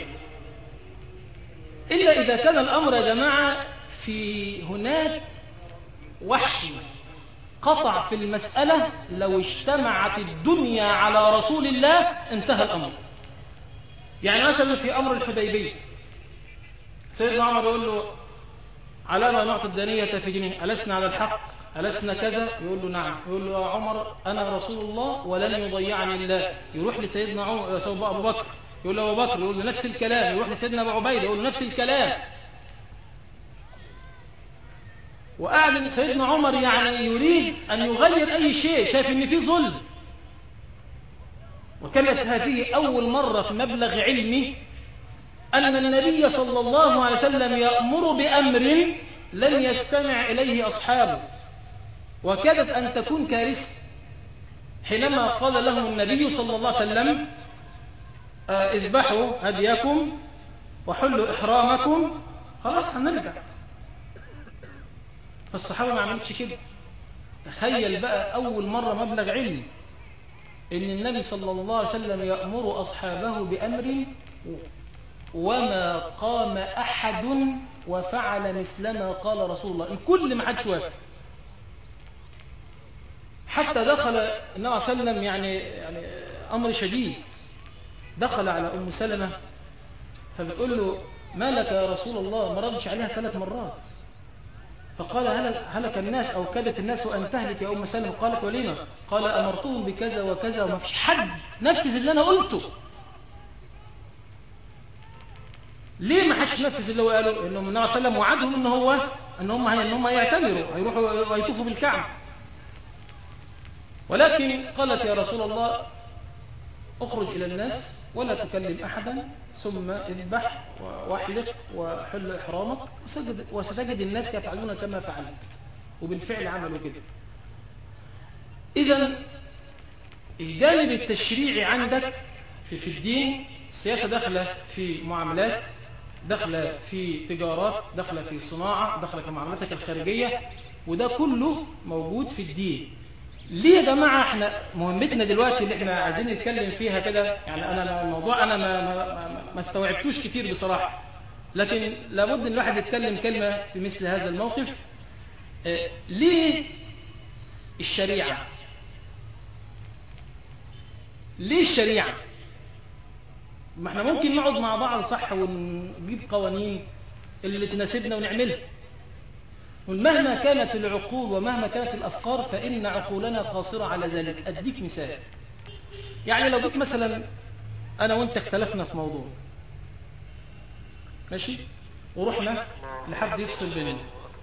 إلا إذا كان الأمر يا جماعة في هناك وحي قطع في المسألة، لو اجتمعت الدنيا على رسول الله انتهى الأمر. يعني مثلا في أمر الحديبية، سيدنا عمر يقول له على ما نعطي الدنية في دينه، ألسنا على الحق؟ ألسنا كذا؟ يقول له نعم. يقول له يا عمر أنا رسول الله ولن يضيعني الله. يروح لسيدنا أبو بكر يقول له أبو بكر، يقول له نفس الكلام. يروح لسيدنا أبو عبيدة يقول له نفس الكلام. وقعد سيدنا عمر يعني يريد أن يغير أي شيء، شايف إن فيه ظلم. وكانت هذه أول مرة في مبلغ علمي أن النبي صلى الله عليه وسلم يأمر بأمر لن يستمع إليه أصحابه، وكادت أن تكون كارثة حينما قال لهم النبي صلى الله عليه وسلم اذبحوا هديكم وحلوا إحرامكم، خلاص هنرجع. فالصحابة ما عملتش كده. تخيل بقى أول مرة مبلغ علمي إن النبي صلى الله عليه وسلم يأمر أصحابه بأمر وما قام أحد وفعل مثلما قال رسول الله. الكل ما حدش وافق. حتى دخل النبي صلى الله عليه وسلم يعني أمر شديد. دخل على أم سلمة فبتقول له ما لك يا رسول الله؟ ما ردش عليها 3 مرات. فقال هلك الناس أو كادت الناس وأن تهلك يا أم سلمة. قالت ولما؟ قال أمرتهم بكذا وكذا وما فيش حد نفذ اللي أنا قلته. ليه ما حدش نفذ اللي هو قاله؟ إنه النبي صلى الله عليه وسلم وعدهم إن هم هيعتمروا، هيروحوا ويطوفوا بالكعبة. ولكن قالت يا رسول الله اخرج إلى الناس ولا تكلم أحدا ثم اذبح واحلق وحل إحرامك وستجد الناس يفعلون كما فعلت. وبالفعل عملوا كده. إذن الجانب التشريعي عندك في الدين، السياسة داخلة في معاملات، داخلة في تجارات، داخلة في صناعة، داخلة في معاملاتك الخارجية، وده كله موجود في الدين. ليه يا جماعة احنا مهمتنا دلوقتي اللي احنا عايزين نتكلم فيها كده؟ يعني انا الموضوع انا ما استوعبتوش كتير بصراحة، لكن لابد ان الواحد يتكلم كلمة في مثل هذا الموقف. ليه الشريعة؟ ليه الشريعة؟ ما احنا ممكن نقعد مع بعض صح ونجيب قوانين اللي تناسبنا ونعملها، ومهما كانت العقول ومهما كانت الأفكار فإن عقولنا قاصرة على ذلك. أديك مثال. يعني لو جيت مثلا أنا وأنت اختلفنا في موضوع ماشي، ورحنا لحد يفصل بيننا.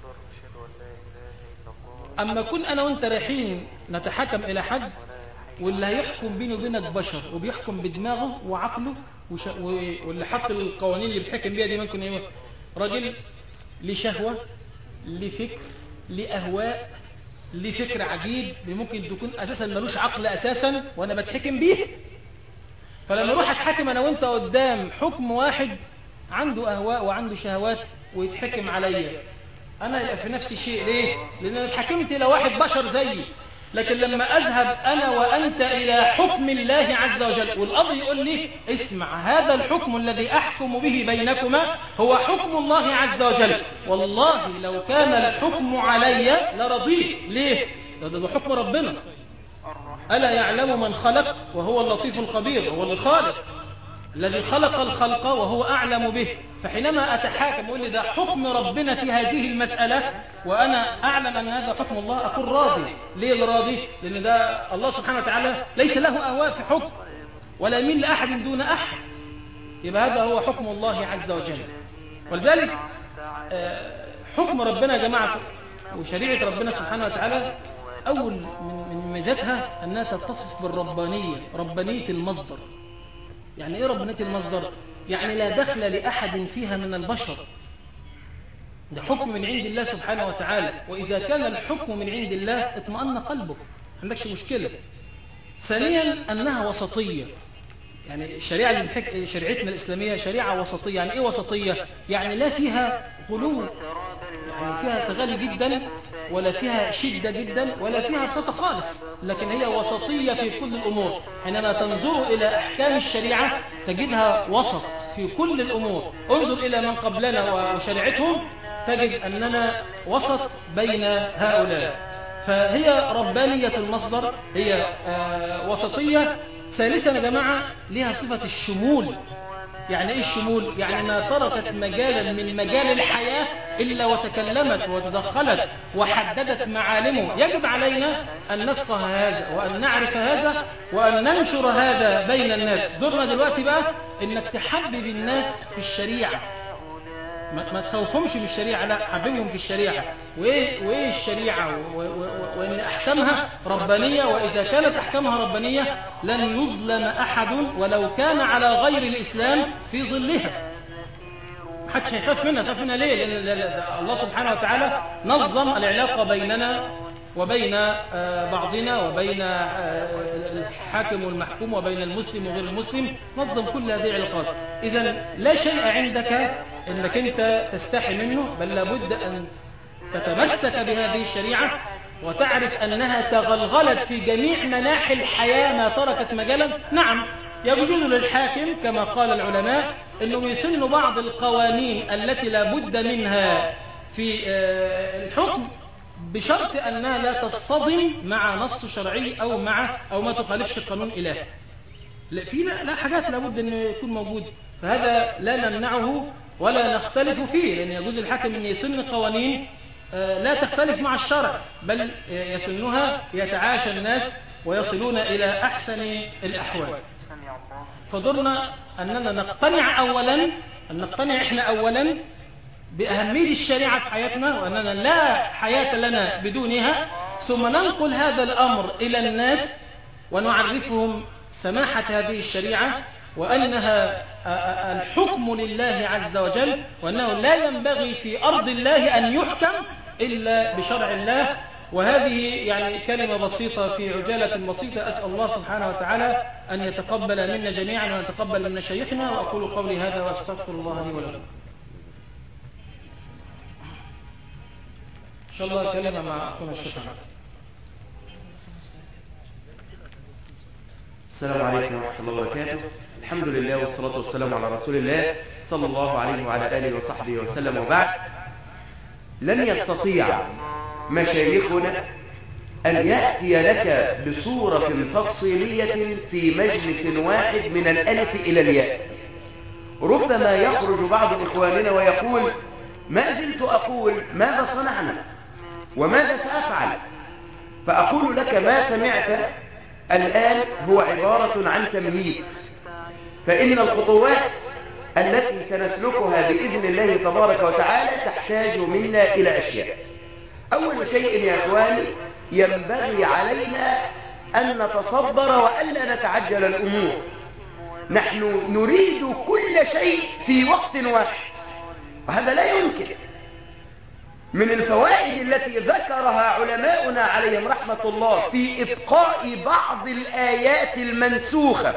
أما كن أنا وأنت رايحين نتحكم إلى حد، واللي هيحكم بينه وبينك بشر وبيحكم بدماغه وعقله واللي حط القوانين اللي بتحكم بيها دي ممكن ايه؟ راجل لشهوة، لفكر، لأهواء، لفكر عجيب ممكن تكون أساسا ملوش عقل أساسا وأنا بتحكم بيه. فلما اروح اتحكم أنا وأنت قدام حكم واحد عنده أهواء وعنده شهوات ويتحكم عليا، أنا يبقى في نفس الشيء. ليه؟ لأن أنا اتحكمت إلى واحد بشر زيي. لكن لما أذهب أنا وأنت إلى حكم الله عز وجل والقاضي يقول لي اسمع هذا الحكم الذي أحكم به بينكما هو حكم الله عز وجل، والله لو كان الحكم علي لرضيه. ليه؟ ده حكم ربنا. ألا يعلم من خلق وهو اللطيف الخبير؟ هو الخالق الذي خلق الخلق وهو أعلم به. فحينما أتحاكم أقول لي ده حكم ربنا في هذه المسألة وأنا أعلم أن هذا حكم الله، أكون راضي. ليه الراضي؟ لأن ده الله سبحانه وتعالى ليس له أهواء في حكم ولا يميل لأحد دون أحد، يبقى هذا هو حكم الله عز وجل. ولذلك حكم ربنا يا جماعة وشريعة ربنا سبحانه وتعالى أول من ميزاتها أنها تتصف بالربانية، ربانية المصدر. يعني إيه ربانية المصدر؟ يعني لا دخل لأحد فيها من البشر، ده حكم من عند الله سبحانه وتعالى. وإذا كان الحكم من عند الله اطمأن قلبك، ما عندكش مشكلة. ثانيا أنها وسطية، يعني الشريعة اللي شريعتنا الإسلامية شريعة وسطية. يعني إيه وسطية؟ يعني لا فيها غلو، يعني فيها تغالي جدا ولا فيها شدة جدا ولا فيها بساطة خالص، لكن هي وسطية في كل الأمور. حينما تنظر إلى أحكام الشريعة تجدها وسط في كل الأمور. انظر إلى من قبلنا وشريعتهم تجد أننا وسط بين هؤلاء. فهي ربانية المصدر، هي وسطية. ثالثا يا جماعة لها صفة الشمول، يعني إيه الشمول؟ يعني ما تركت مجالا من مجال الحياة إلا وتكلمت وتدخلت وحددت معالمه. يجب علينا أن نفقه هذا وأن نعرف هذا وأن ننشر هذا بين الناس. دورنا دلوقتي بقى إنك تحبب الناس في الشريعة، ما تخوفهمش بالشريعة، لا، حببهم في الشريعة. وإيه الشريعة؟ وإن أحكامها ربانية، وإذا كانت أحكامها ربانية لن يظلم أحد ولو كان على غير الإسلام في ظلها. محدش هيخاف منها. خاف منها ليه؟ لأن الله سبحانه وتعالى نظم العلاقة بيننا وبين بعضنا وبين الحاكم والمحكوم وبين المسلم وغير المسلم، نظم كل هذه العلاقات. إذن لا شيء عندك انك انت تستحي منه، بل لابد ان تتمسك بهذه الشريعة وتعرف انها تغلغلت في جميع مناحي الحياة ما تركت مجالا. نعم، يجوز للحاكم كما قال العلماء انه يسن بعض القوانين التي لابد منها في الحكم بشرط انها لا تصطدم مع نص شرعي او ما تخالفش قانون الهي. لا حاجات لابد ان يكون موجود، فهذا لا نمنعه ولا نختلف فيه، لأن يجوز الحاكم أن يسن قوانين لا تختلف مع الشرع، بل يسنها يتعاشى الناس ويصلون إلى أحسن الأحوال. فدورنا أننا نقتنع إحنا أولا بأهمية الشريعة في حياتنا، وأننا لا حياة لنا بدونها، ثم ننقل هذا الأمر إلى الناس ونعرفهم سماحة هذه الشريعة، وأنها الحكم لله عز وجل، وأنه لا ينبغي في أرض الله أن يحكم إلا بشرع الله. وهذه يعني كلمة بسيطة في عجالة بسيطة. أسأل الله سبحانه وتعالى أن يتقبل منا جميعا وأن يتقبل من مشايخنا، وأقول قولي هذا وأستغفر الله لي ولكم. إن شاء الله كلمة مع أخونا الشيخ. السلام عليكم ورحمة الله وبركاته. الحمد لله والصلاة والسلام على رسول الله صلى الله عليه وعلى آله وصحبه وسلم، وبعد. لن يستطيع مشايخنا أن يأتي لك بصورة تفصيلية في مجلس واحد من الألف إلى الياء. ربما يخرج بعض إخواننا ويقول: ما زلت أقول ماذا صنعنا وماذا سأفعل. فأقول لك: ما سمعت الآن هو عبارة عن تمهيد، فإن الخطوات التي سنسلكها بإذن الله تبارك وتعالى تحتاج منا إلى أشياء. أول شيء يا أخواني، ينبغي علينا أن نتصبر وألا نتعجل الأمور. نحن نريد كل شيء في وقت واحد، وهذا لا يمكن. من الفوائد التي ذكرها علماؤنا عليهم رحمة الله في إبقاء بعض الآيات المنسوخة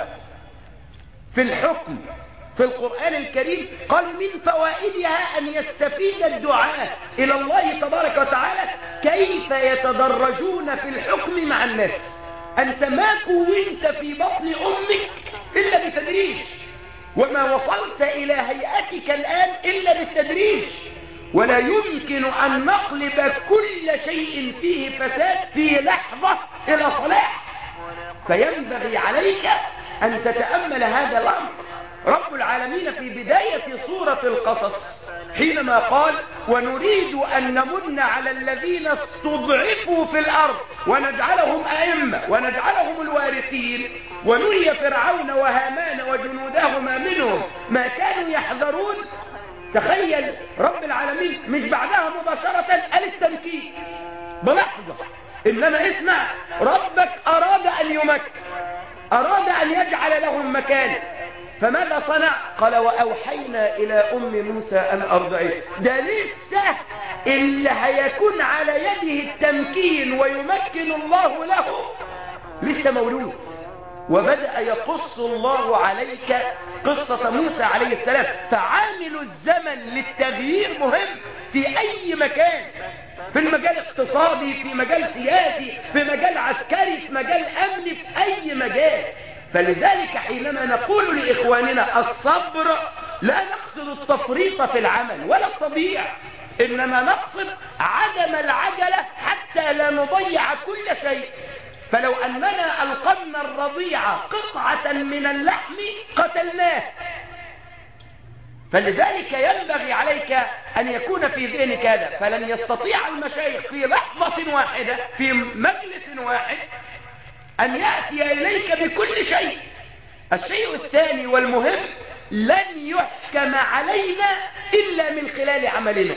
في الحكم في القرآن الكريم، قالوا من فوائدها أن يستفيد الدعاة إلى الله تبارك وتعالى كيف يتدرجون في الحكم مع الناس. أنت ما كونت في بطن أمك إلا بتدريج، وما وصلت إلى هيئتك الآن إلا بالتدريج، ولا يمكن أن نقلب كل شيء فيه فساد في لحظة إلى صلاح. فينبغي عليك أن تتأمل هذا الأمر. رب العالمين في بداية سورة القصص حينما قال: ونريد أن نمن على الذين استضعفوا في الأرض ونجعلهم أئمة ونجعلهم الوارثين ونري فرعون وهامان وجنودهما منهم ما كانوا يحذرون. تخيل رب العالمين مش بعدها مباشرة قال التمكين بلحظة، إنما اسمع، ربك أراد أن يمكن، أراد أن يجعل لهم مكانا، فماذا صنع؟ قال: وأوحينا إلى أم موسى أن أرضعيه. ده لسه اللي هيكون على يده التمكين ويمكن الله له لسه مولود. وبدأ يقص الله عليك قصة موسى عليه السلام. فعامل الزمن للتغيير مهم في أي مكان، في المجال الاقتصادي، في مجال سياسي، في مجال عسكري، في مجال أمني، في أي مجال. فلذلك حينما نقول لإخواننا الصبر، لا نقصد التفريط في العمل ولا التضييع، إنما نقصد عدم العجلة حتى لا نضيع كل شيء. فلو أننا ألقمنا الرضيع قطعة من اللحم قتلناه، فلذلك ينبغي عليك أن يكون في ذهنك هذا. فلن يستطيع المشايخ في لحظة واحدة في مجلس واحد أن يأتي إليك بكل شيء. الشيء الثاني والمهم، لن يحكم علينا إلا من خلال عملنا.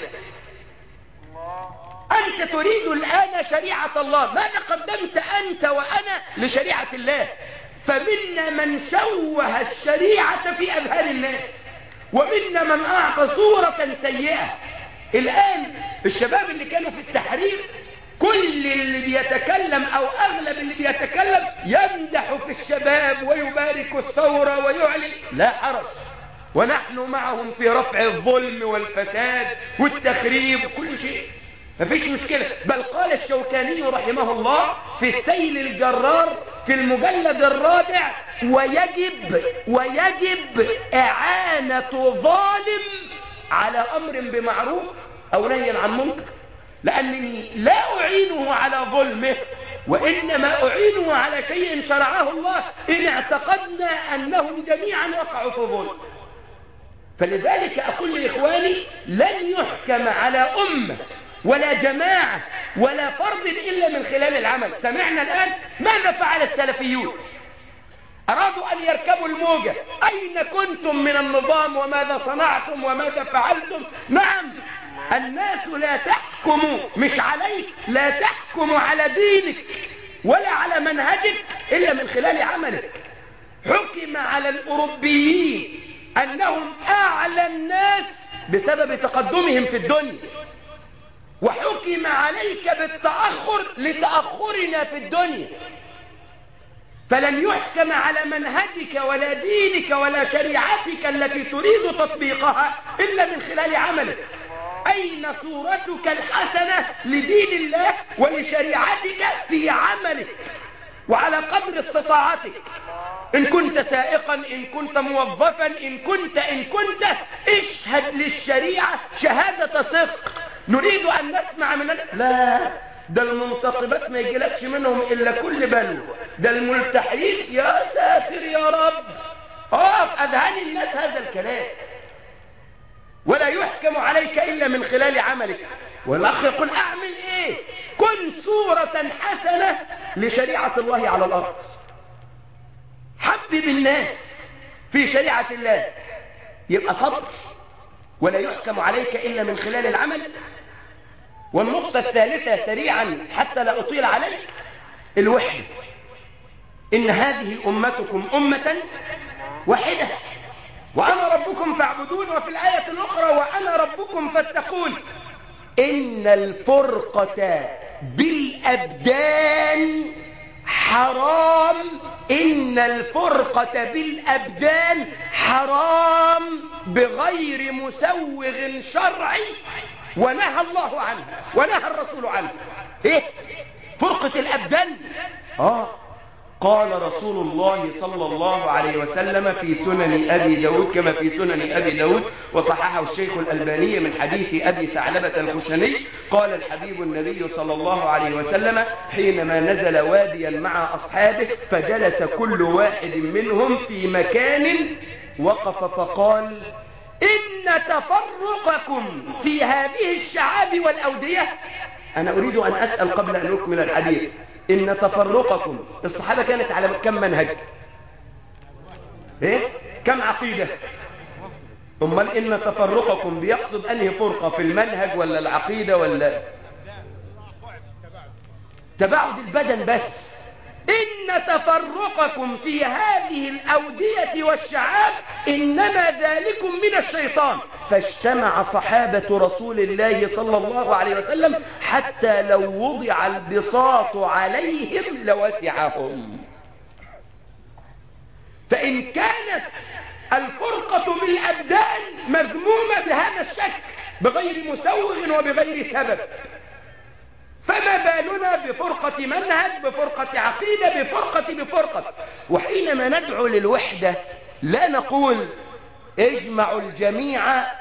أنت تريد الآن شريعة الله، ماذا قدمت أنت وأنا لشريعة الله؟ فمنا من شوه الشريعة في أذهان الناس، ومنا من أعطى صورة سيئة. الآن الشباب اللي كانوا في التحرير، كل اللي بيتكلم أو أغلب اللي بيتكلم يمدح في الشباب ويبارك الثورة ويعلن. لا حرج، ونحن معهم في رفع الظلم والفساد والتخريب وكل شيء، مفيش مشكلة. بل قال الشوكاني رحمه الله في السيل الجرار في المجلد الرابع: ويجب إعانة ظالم على أمر بمعروف أو نهي عن منكر، لأنني لا أعينه على ظلمه، وإنما أعينه على شيء شرعه الله إن اعتقدنا أنهم جميعا وقعوا في ظلم. فلذلك أقول لإخواني: لن يحكم على أمة ولا جماعة ولا فرد إلا من خلال العمل. سمعنا الآن ماذا فعل السلفيون؟ أرادوا أن يركبوا الموجة. أين كنتم من النظام؟ وماذا صنعتم وماذا فعلتم؟ نعم، الناس لا تحكم، مش عليك، لا تحكم على دينك ولا على منهجك إلا من خلال عملك. حكم على الأوروبيين أنهم أعلى الناس بسبب تقدمهم في الدنيا، وحكم عليك بالتأخر لتأخرنا في الدنيا. فلن يحكم على منهجك ولا دينك ولا شريعتك التي تريد تطبيقها إلا من خلال عملك. أين صورتك الحسنة لدين الله ولشريعتك في عملك وعلى قدر استطاعتك؟ إن كنت سائقا، إن كنت موظفا، إن كنت اشهد للشريعة شهادة صدق. نريد أن نسمع من لا، ده المنتقبات ما يجيلكش منهم إلا كل بلو، ده الملتحين يا ساتر يا رب. في أذهان الناس هذا الكلام. ولا يحكم عليك إلا من خلال عملك. والأخ يقول: أعمل إيه؟ كن صورة حسنة لشريعة الله على الأرض. حبب الناس في شريعة الله، يبقى صبر. ولا يحكم عليك إلا من خلال العمل. والنقطة الثالثة سريعا حتى لا أطيل عليك: الوحدة. إن هذه أمتكم أمة واحدة وأنا ربكم فاعبدون، وفي الآية الأخرى: وأنا ربكم فاتقون. إن الفرقة بالأبدان حرام. إن الفرقة بالأبدان حرام بغير مسوغ شرعي، ونهى الله عنه ونهى الرسول عنه. إيه فرقة الأبدان؟ قال رسول الله صلى الله عليه وسلم في سنن أبي داود، كما في سنن أبي داود وصححه الشيخ الألباني من حديث أبي ثعلبة الخشني: قال الحبيب النبي صلى الله عليه وسلم حينما نزل واديا مع أصحابه فجلس كل واحد منهم في مكان وقف فقال: إن تفرقكم في هذه الشعاب والأودية. أنا أريد أن أسأل قبل أن أكمل الحديث: إن تفرقكم، الصحابة كانت على كم منهج؟ كم عقيدة؟ أمال إن تفرقكم بيقصد أنهي فرقة، في المنهج ولا العقيدة ولا تباعد البدن بس؟ إن تفرقكم في هذه الأودية والشعاب إنما ذلكم من الشيطان. فاجتمع صحابة رسول الله صلى الله عليه وسلم حتى لو وضع البساط عليهم لوسعهم. فإن كانت الفرقة بالأبدان مذمومة بهذا الشكل بغير مسوغ وبغير سبب، فما بالنا بفرقة منهج، بفرقة عقيدة، بفرقة. وحينما ندعو للوحدة لا نقول اجمعوا الجميع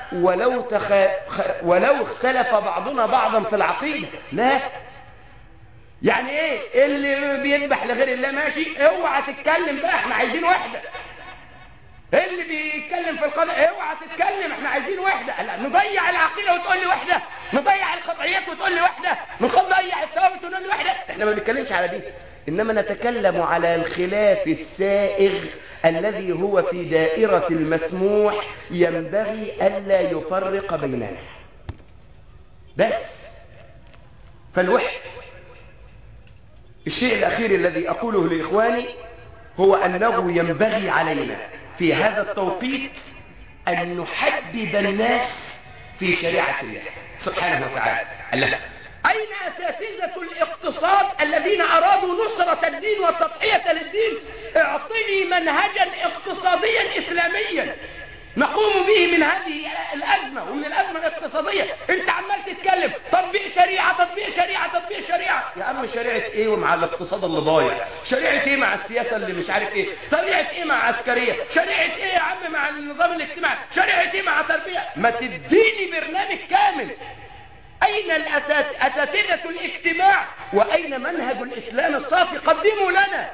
ولو اختلف بعضنا بعضا في العقيدة. لا، يعني ايه اللي بيذبح لغير الله ماشي، اوعى تتكلم بقى، احنا عايزين وحدة. اللي بيتكلم في القضاء اوعى تتكلم، احنا عايزين وحده. لا نضيع العقيده وتقول لي وحده، نضيع القطعيات وتقول لي وحده، نضيع الثوابت وتقول لي وحده. احنا ما بنتكلمش على دي، انما نتكلم على الخلاف السائغ الذي هو في دائره المسموح، ينبغي الا يفرق بيننا بس. فالوحده. الشيء الاخير الذي اقوله لاخواني هو انه ينبغي علينا في هذا التوقيت أن نحدد الناس في شريعة الله سبحانه وتعالى. الله، أين أساتذة الاقتصاد الذين أرادوا نصرة الدين والتضحية للدين؟ اعطني منهجا اقتصاديا إسلاميا نقوم به من هذه الأزمة ومن الأزمة الاقتصادية. انت عمال تتكلم تطبيق شريعة تطبيق شريعة تطبيق شريعة. يا عم شريعة ايه ومع الاقتصاد اللي ضايع؟ شريعة ايه مع السياسة اللي مش عارف ايه؟ شريعة ايه مع عسكرية؟ شريعة ايه يا عم مع النظام الاجتماعي؟ شريعة ايه مع تربية؟ ما تديني برنامج كامل. اين اساتذة الاجتماع واين منهج الاسلام الصافي؟ قدموا لنا.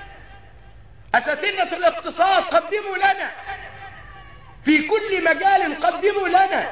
اساتذة الاقتصاد قدموا لنا، في كل مجال قدموا لنا.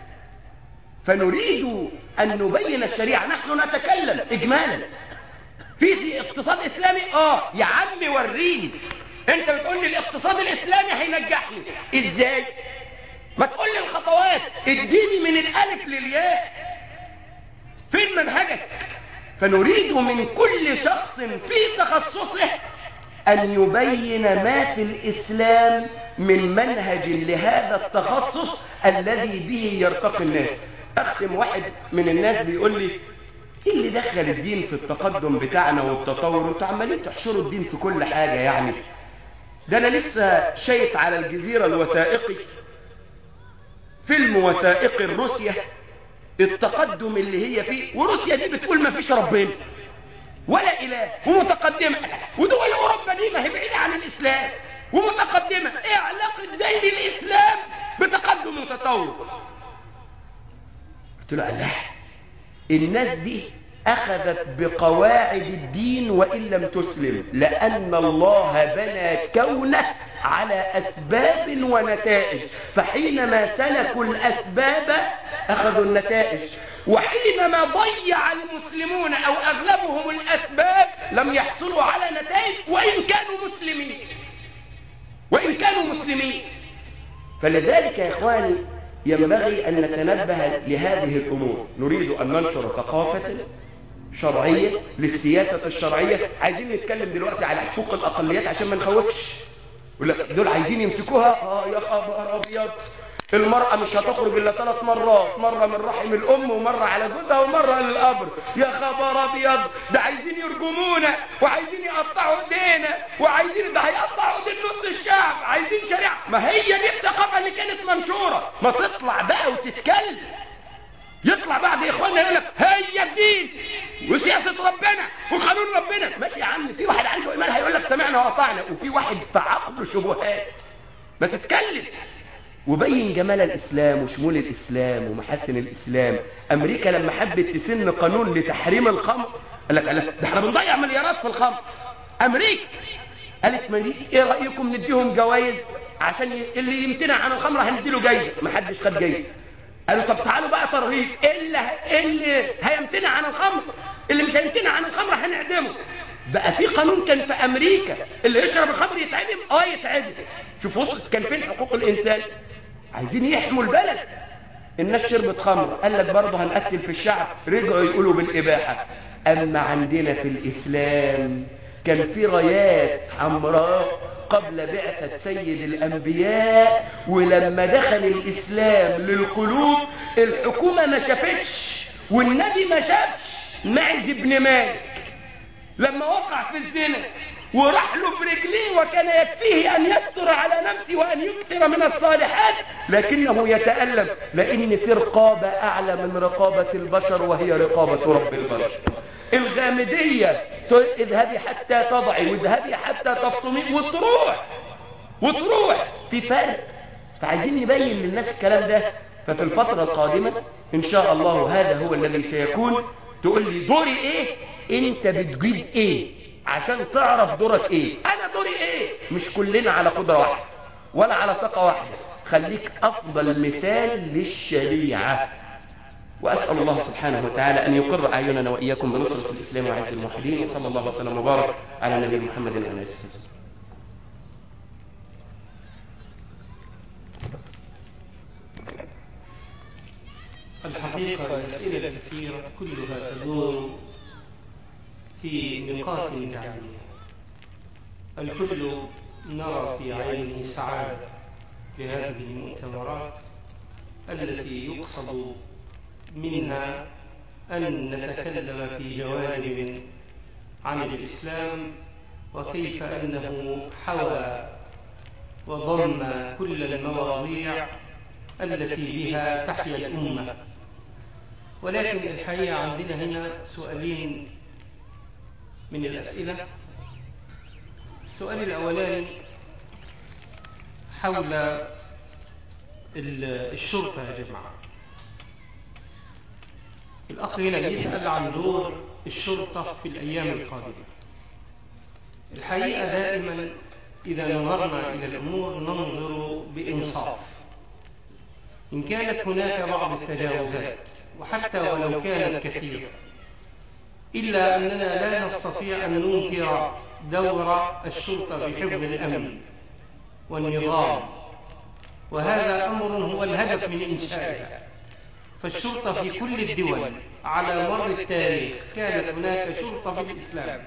فنريد أن نبين الشريعة. نحن نتكلم إجمالا في اقتصاد إسلامي. يا عم وريني. أنت بتقول لي الاقتصاد الإسلامي هينجحني إزاي؟ ما تقول لي الخطوات، اديني من الألف للياء. فين منهجك؟ فنريد من كل شخص في تخصصه أن يبين ما في الإسلام من منهج لهذا التخصص الذي به يرتقي الناس. أختم، واحد من الناس بيقول لي إيه اللي دخل الدين في التقدم بتاعنا والتطور؟ انتوا عمالين تحشروا الدين في كل حاجة يعني. ده أنا لسه شايف على الجزيرة الوثائقي فيلم وثائقي روسيا، التقدم اللي هي فيه. وروسيا دي بتقول ما فيش ربنا ولا إله ومتقدمة، ودول أوروبا دي ما هي بعيدة عن الإسلام ومتقدمة. إيه علاقة دين الإسلام بتقدم وتطور؟ قلت له الله، الناس دي أخذت بقواعد الدين وإن لم تسلم، لأن الله بنى كونه على أسباب ونتائج، فحينما سلكوا الأسباب أخذوا النتائج، وحينما ضيع المسلمون أو أغلبهم الأسباب لم يحصلوا على نتائج وإن كانوا مسلمين. فلذلك يا إخواني ينبغي أن نتنبه لهذه الأمور. نريد أن ننشر ثقافة شرعية للسياسة الشرعية. عايزين نتكلم دلوقتي على حقوق الأقليات عشان ما نخوفش. يقول لك دول عايزين يمسكوها. يا خبر أبيض، المرأة مش هتخرج إلا 3 مرات، مرة من رحم الأم ومرة على جوزها ومرة للقبر. يا خبر أبيض، ده عايزين يرجمونا وعايزين يقطعوا ايدينا وعايزين، ده هيقطعوا ايدين نص الشعب. عايزين شريعة. ما هي دي الثقافة اللي كانت منشورة. ما تطلع بقى وتتكلم. يطلع بعد إخواننا يقول لك هي الدين وسياسة ربنا وقانون ربنا. ماشي يا عم، في واحد عنده إيمان هيقول لك سمعنا وأطعنا، وفي واحد في عقله شبهات. ما تتكلم وبين جمال الإسلام وشمول الإسلام ومحاسن الإسلام. أمريكا لما حبت تسن قانون لتحريم الخمر قال لك ده احنا بنضيع مليارات في الخمر. أمريكا قالت ايه رأيكم نديهم جوائز عشان اللي يمتنع عن الخمر هنديله جايزة. ما حدش خد جايزة. قالوا طب تعالوا بقى ترهيب، اللي هيمتنع عن الخمر، اللي مش هيمتنع عن الخمر هنعدمه. بقى في قانون كان في أمريكا اللي يشرب الخمر يتعدم. يتعدم. شوف وصلت كان فين حقوق الإنسان. عايزين يحموا البلد. الناس شربت خمر قال لك برضه هنقتل في الشعب، رجعوا يقولوا بالإباحة. أما عندنا في الإسلام كان في رايات حمراء قبل بعثة سيد الأنبياء، ولما دخل الإسلام للقلوب الحكومة ما شافتش والنبي ما شافش. معز بن مالك لما وقع في الزنا وراح له برجليه وكان يكفيه أن يستر على نفسه وأن يكثر من الصالحات، لكنه يتألم لأن في رقابة أعلى من رقابة البشر وهي رقابة رب البشر. الغامدية اذهبي حتى تضعي واذهبي حتى تفطمي وتروح في فرق. فعايزين نبين للناس الكلام ده. ففي الفترة القادمة إن شاء الله هذا هو الذي سيكون. تقول لي دوري إيه؟ أنت بتجيب إيه عشان تعرف دورك إيه؟ أنا دوري إيه؟ مش كلنا على قدرة واحدة. ولا على طاقة واحدة، خليك أفضل مثال للشريعة. وأسأل الله سبحانه وتعالى أن يقر أعيننا وإياكم بنصرة الإسلام وعز الموحدين. وصلى الله وسلم وبارك على نبي محمد وعلى آله وصحبه. الحقيقة الأسئلة الكثيرة كلها تدور في نقاط جعلية. الكل نرى في عينه سعادة بهذه المؤتمرات التي يقصد منها أن نتكلم في جوانب عن الإسلام وكيف أنه حوى وضم كل المواضيع التي بها تحيا الأمة. ولكن الحقيقة عندنا هنا سؤالين من الأسئلة. السؤال الأولاني حول الشرطة يا جماعة. الأخ هنا بيسأل عن دور الشرطة في الأيام القادمة. الحقيقة دائما إذا نظرنا إلى الأمور ننظر بإنصاف. إن كانت هناك بعض التجاوزات وحتى ولو كانت كثيرة، إلا أننا لا نستطيع أن ننكر دور الشرطة في حفظ الأمن والنظام، وهذا أمر هو الهدف من إنشائها. فالشرطة في كل الدول على مر التاريخ كانت هناك شرطة في الإسلام،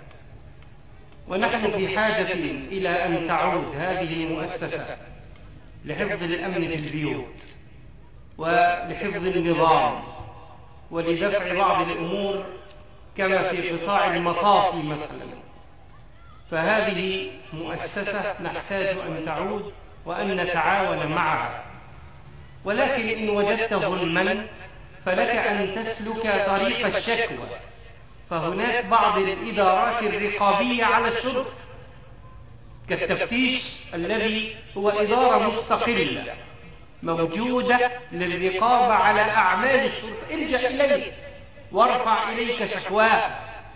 ونحن في حاجة إلى أن تعود هذه المؤسسة لحفظ الأمن في البيوت ولحفظ النظام ولدفع بعض الأمور كما في قطاع المطاف مثلا. فهذه مؤسسة نحتاج أن تعود وأن نتعاون معها. ولكن إن وجدت ظلما فلك أن تسلك طريق الشكوى. فهناك بعض الإدارات الرقابية على الشرطة كالتفتيش الذي هو إدارة مستقلة موجودة للرقابة على أعمال الشرطة. الجأ إليه وارفع إليك شكواه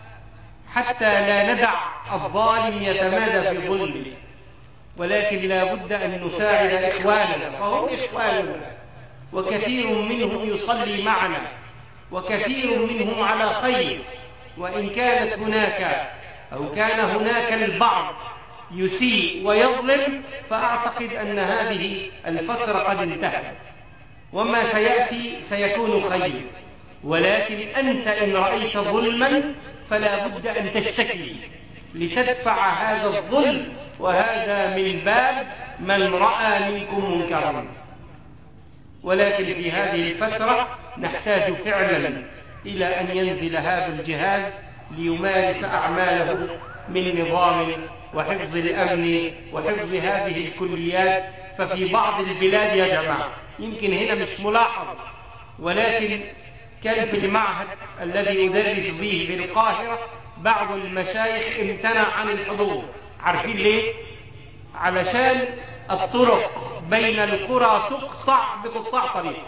حتى لا ندع الظالم يتمادى في ظلمه. ولكن لا بد أن نساعد إخواننا، فهم إخواننا وكثير منهم يصلي معنا وكثير منهم على خير. وإن كانت هناك أو كان هناك البعض يسيء ويظلم، فأعتقد أن هذه الفترة قد انتهت وما سيأتي سيكون خير. ولكن أنت إن رأيت ظلما فلا بد أن تشتكي لتدفع هذا الظلم، وهذا من باب من رأى منكم منكرا. ولكن في هذه الفترة نحتاج فعلا إلى أن ينزل هذا الجهاز ليمارس أعماله من نظام وحفظ الأمن وحفظ هذه الكليات. ففي بعض البلاد يا جماعة يمكن هنا مش ملاحظ، ولكن كان في المعهد الذي يدرس به في القاهرة بعض المشايخ امتنع عن الحضور. عارفين ليه؟ علشان الطرق بين القرى تقطع بقطاع طريق.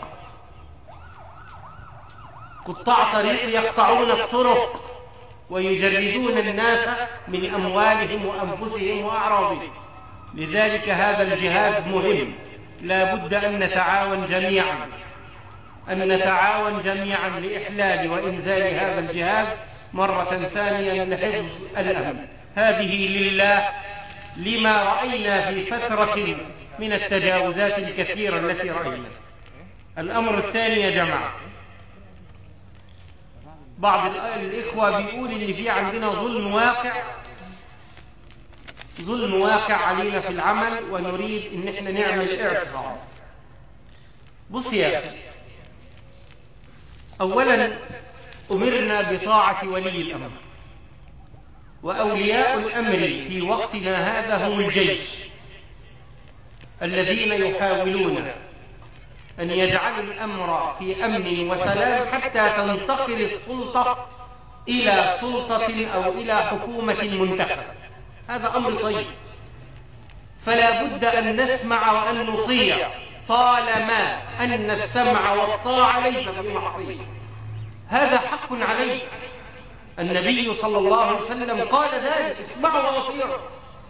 قطاع طريق يقطعون الطرق ويجردون الناس من أموالهم وأنفسهم وأعراضهم. لذلك هذا الجهاز مهم. لا بد أن نتعاون جميعا لإحلال وإنزال هذا الجهاز مرة ثانية لحفظ الأمن. هذه لله لما رأينا في فترة من التجاوزات الكثيرة التي رأينا. الأمر الثاني يا جماعة، بعض الإخوة بيقول إن في عندنا ظلم واقع علينا في العمل ونريد إن احنا نعمل اعتصام. بص يا أخي، أولا أمرنا بطاعة ولي الأمر، وأولياء الأمر في وقتنا هذا هم الجيش الذين يحاولون أن يجعلوا الأمر في أمن وسلام حتى تنتقل السلطة إلى سلطة أو إلى حكومة منتخبة. هذا أمر طيب، فلا بد أن نسمع وأن نطيع طالما أن السمع والطاعة ليس بمعصية. هذا حق عليك. النبي صلى الله عليه وسلم قال ذلك: اسمعوا وأطيعوا.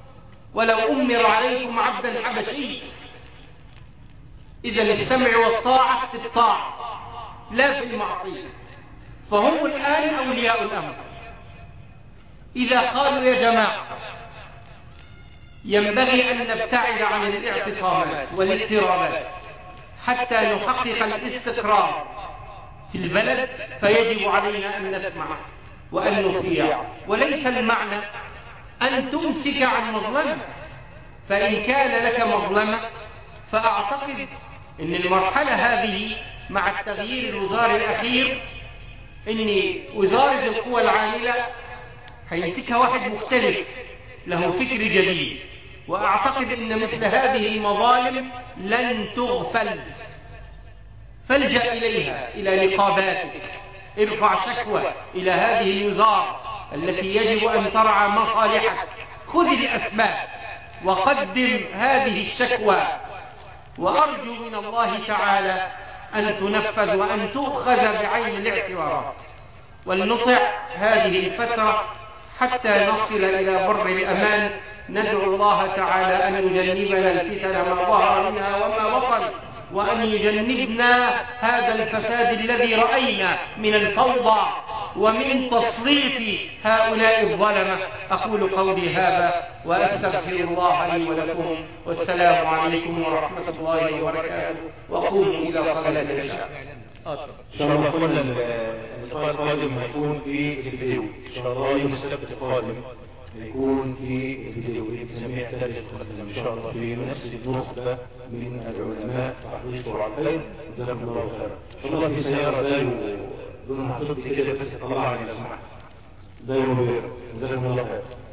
ولو أمر عليكم عبدا حبشي. إذا السمع والطاعة في الطاعة لا في المعصية. فهم الآن أولياء الأمر. إذا قالوا يا جماعة ينبغي أن نبتعد عن الاعتصامات والاضطرابات حتى نحقق الاستقرار في البلد، فيجب علينا أن نسمع وأن نطيع. وليس المعنى أن تمسك عن مظلمة، فإن كان لك مظلمة فأعتقد أن المرحلة هذه مع التغيير الوزاري الأخير أن وزارة القوى العاملة هيمسكها واحد مختلف له فكر جديد، وأعتقد أن مثل هذه المظالم لن تغفل. فالجأ إليها، إلى نقاباتك، ارفع شكوى إلى هذه الوزارة التي يجب أن ترعى مصالحك. خذ الأسباب وقدم هذه الشكوى، وأرجو من الله تعالى أن تنفذ وأن تؤخذ بعين الاعتبارات. ولنطع هذه الفترة حتى نصل إلى بر الأمان. ندعو الله تعالى أن يجنبنا الفتن ما ظهر منها وما بطن، وأن يجنبنا هذا الفساد الذي رأينا من الفوضى ومن تسليط هؤلاء الظلمة. أقول قولي هذا وأستغفر الله لي ولكم، والسلام عليكم ورحمة الله وبركاته، وقوموا إلى صلاة العشاء. إن شاء الله قلنا اللقاء القادم هيكون في الفيديو، إن شاء الله يوم السبت القادم هيكون في الفيديو بنسميه ثالث القادم إن شاء الله في نفس النخبة من العلماء تحريصوا على الخير. جزاكم الله خيرا. إن شاء الله في سيارة دايو دون محطوط كده بس تطلعني لو سمحت، دايو مبير. جزاكم الله خير.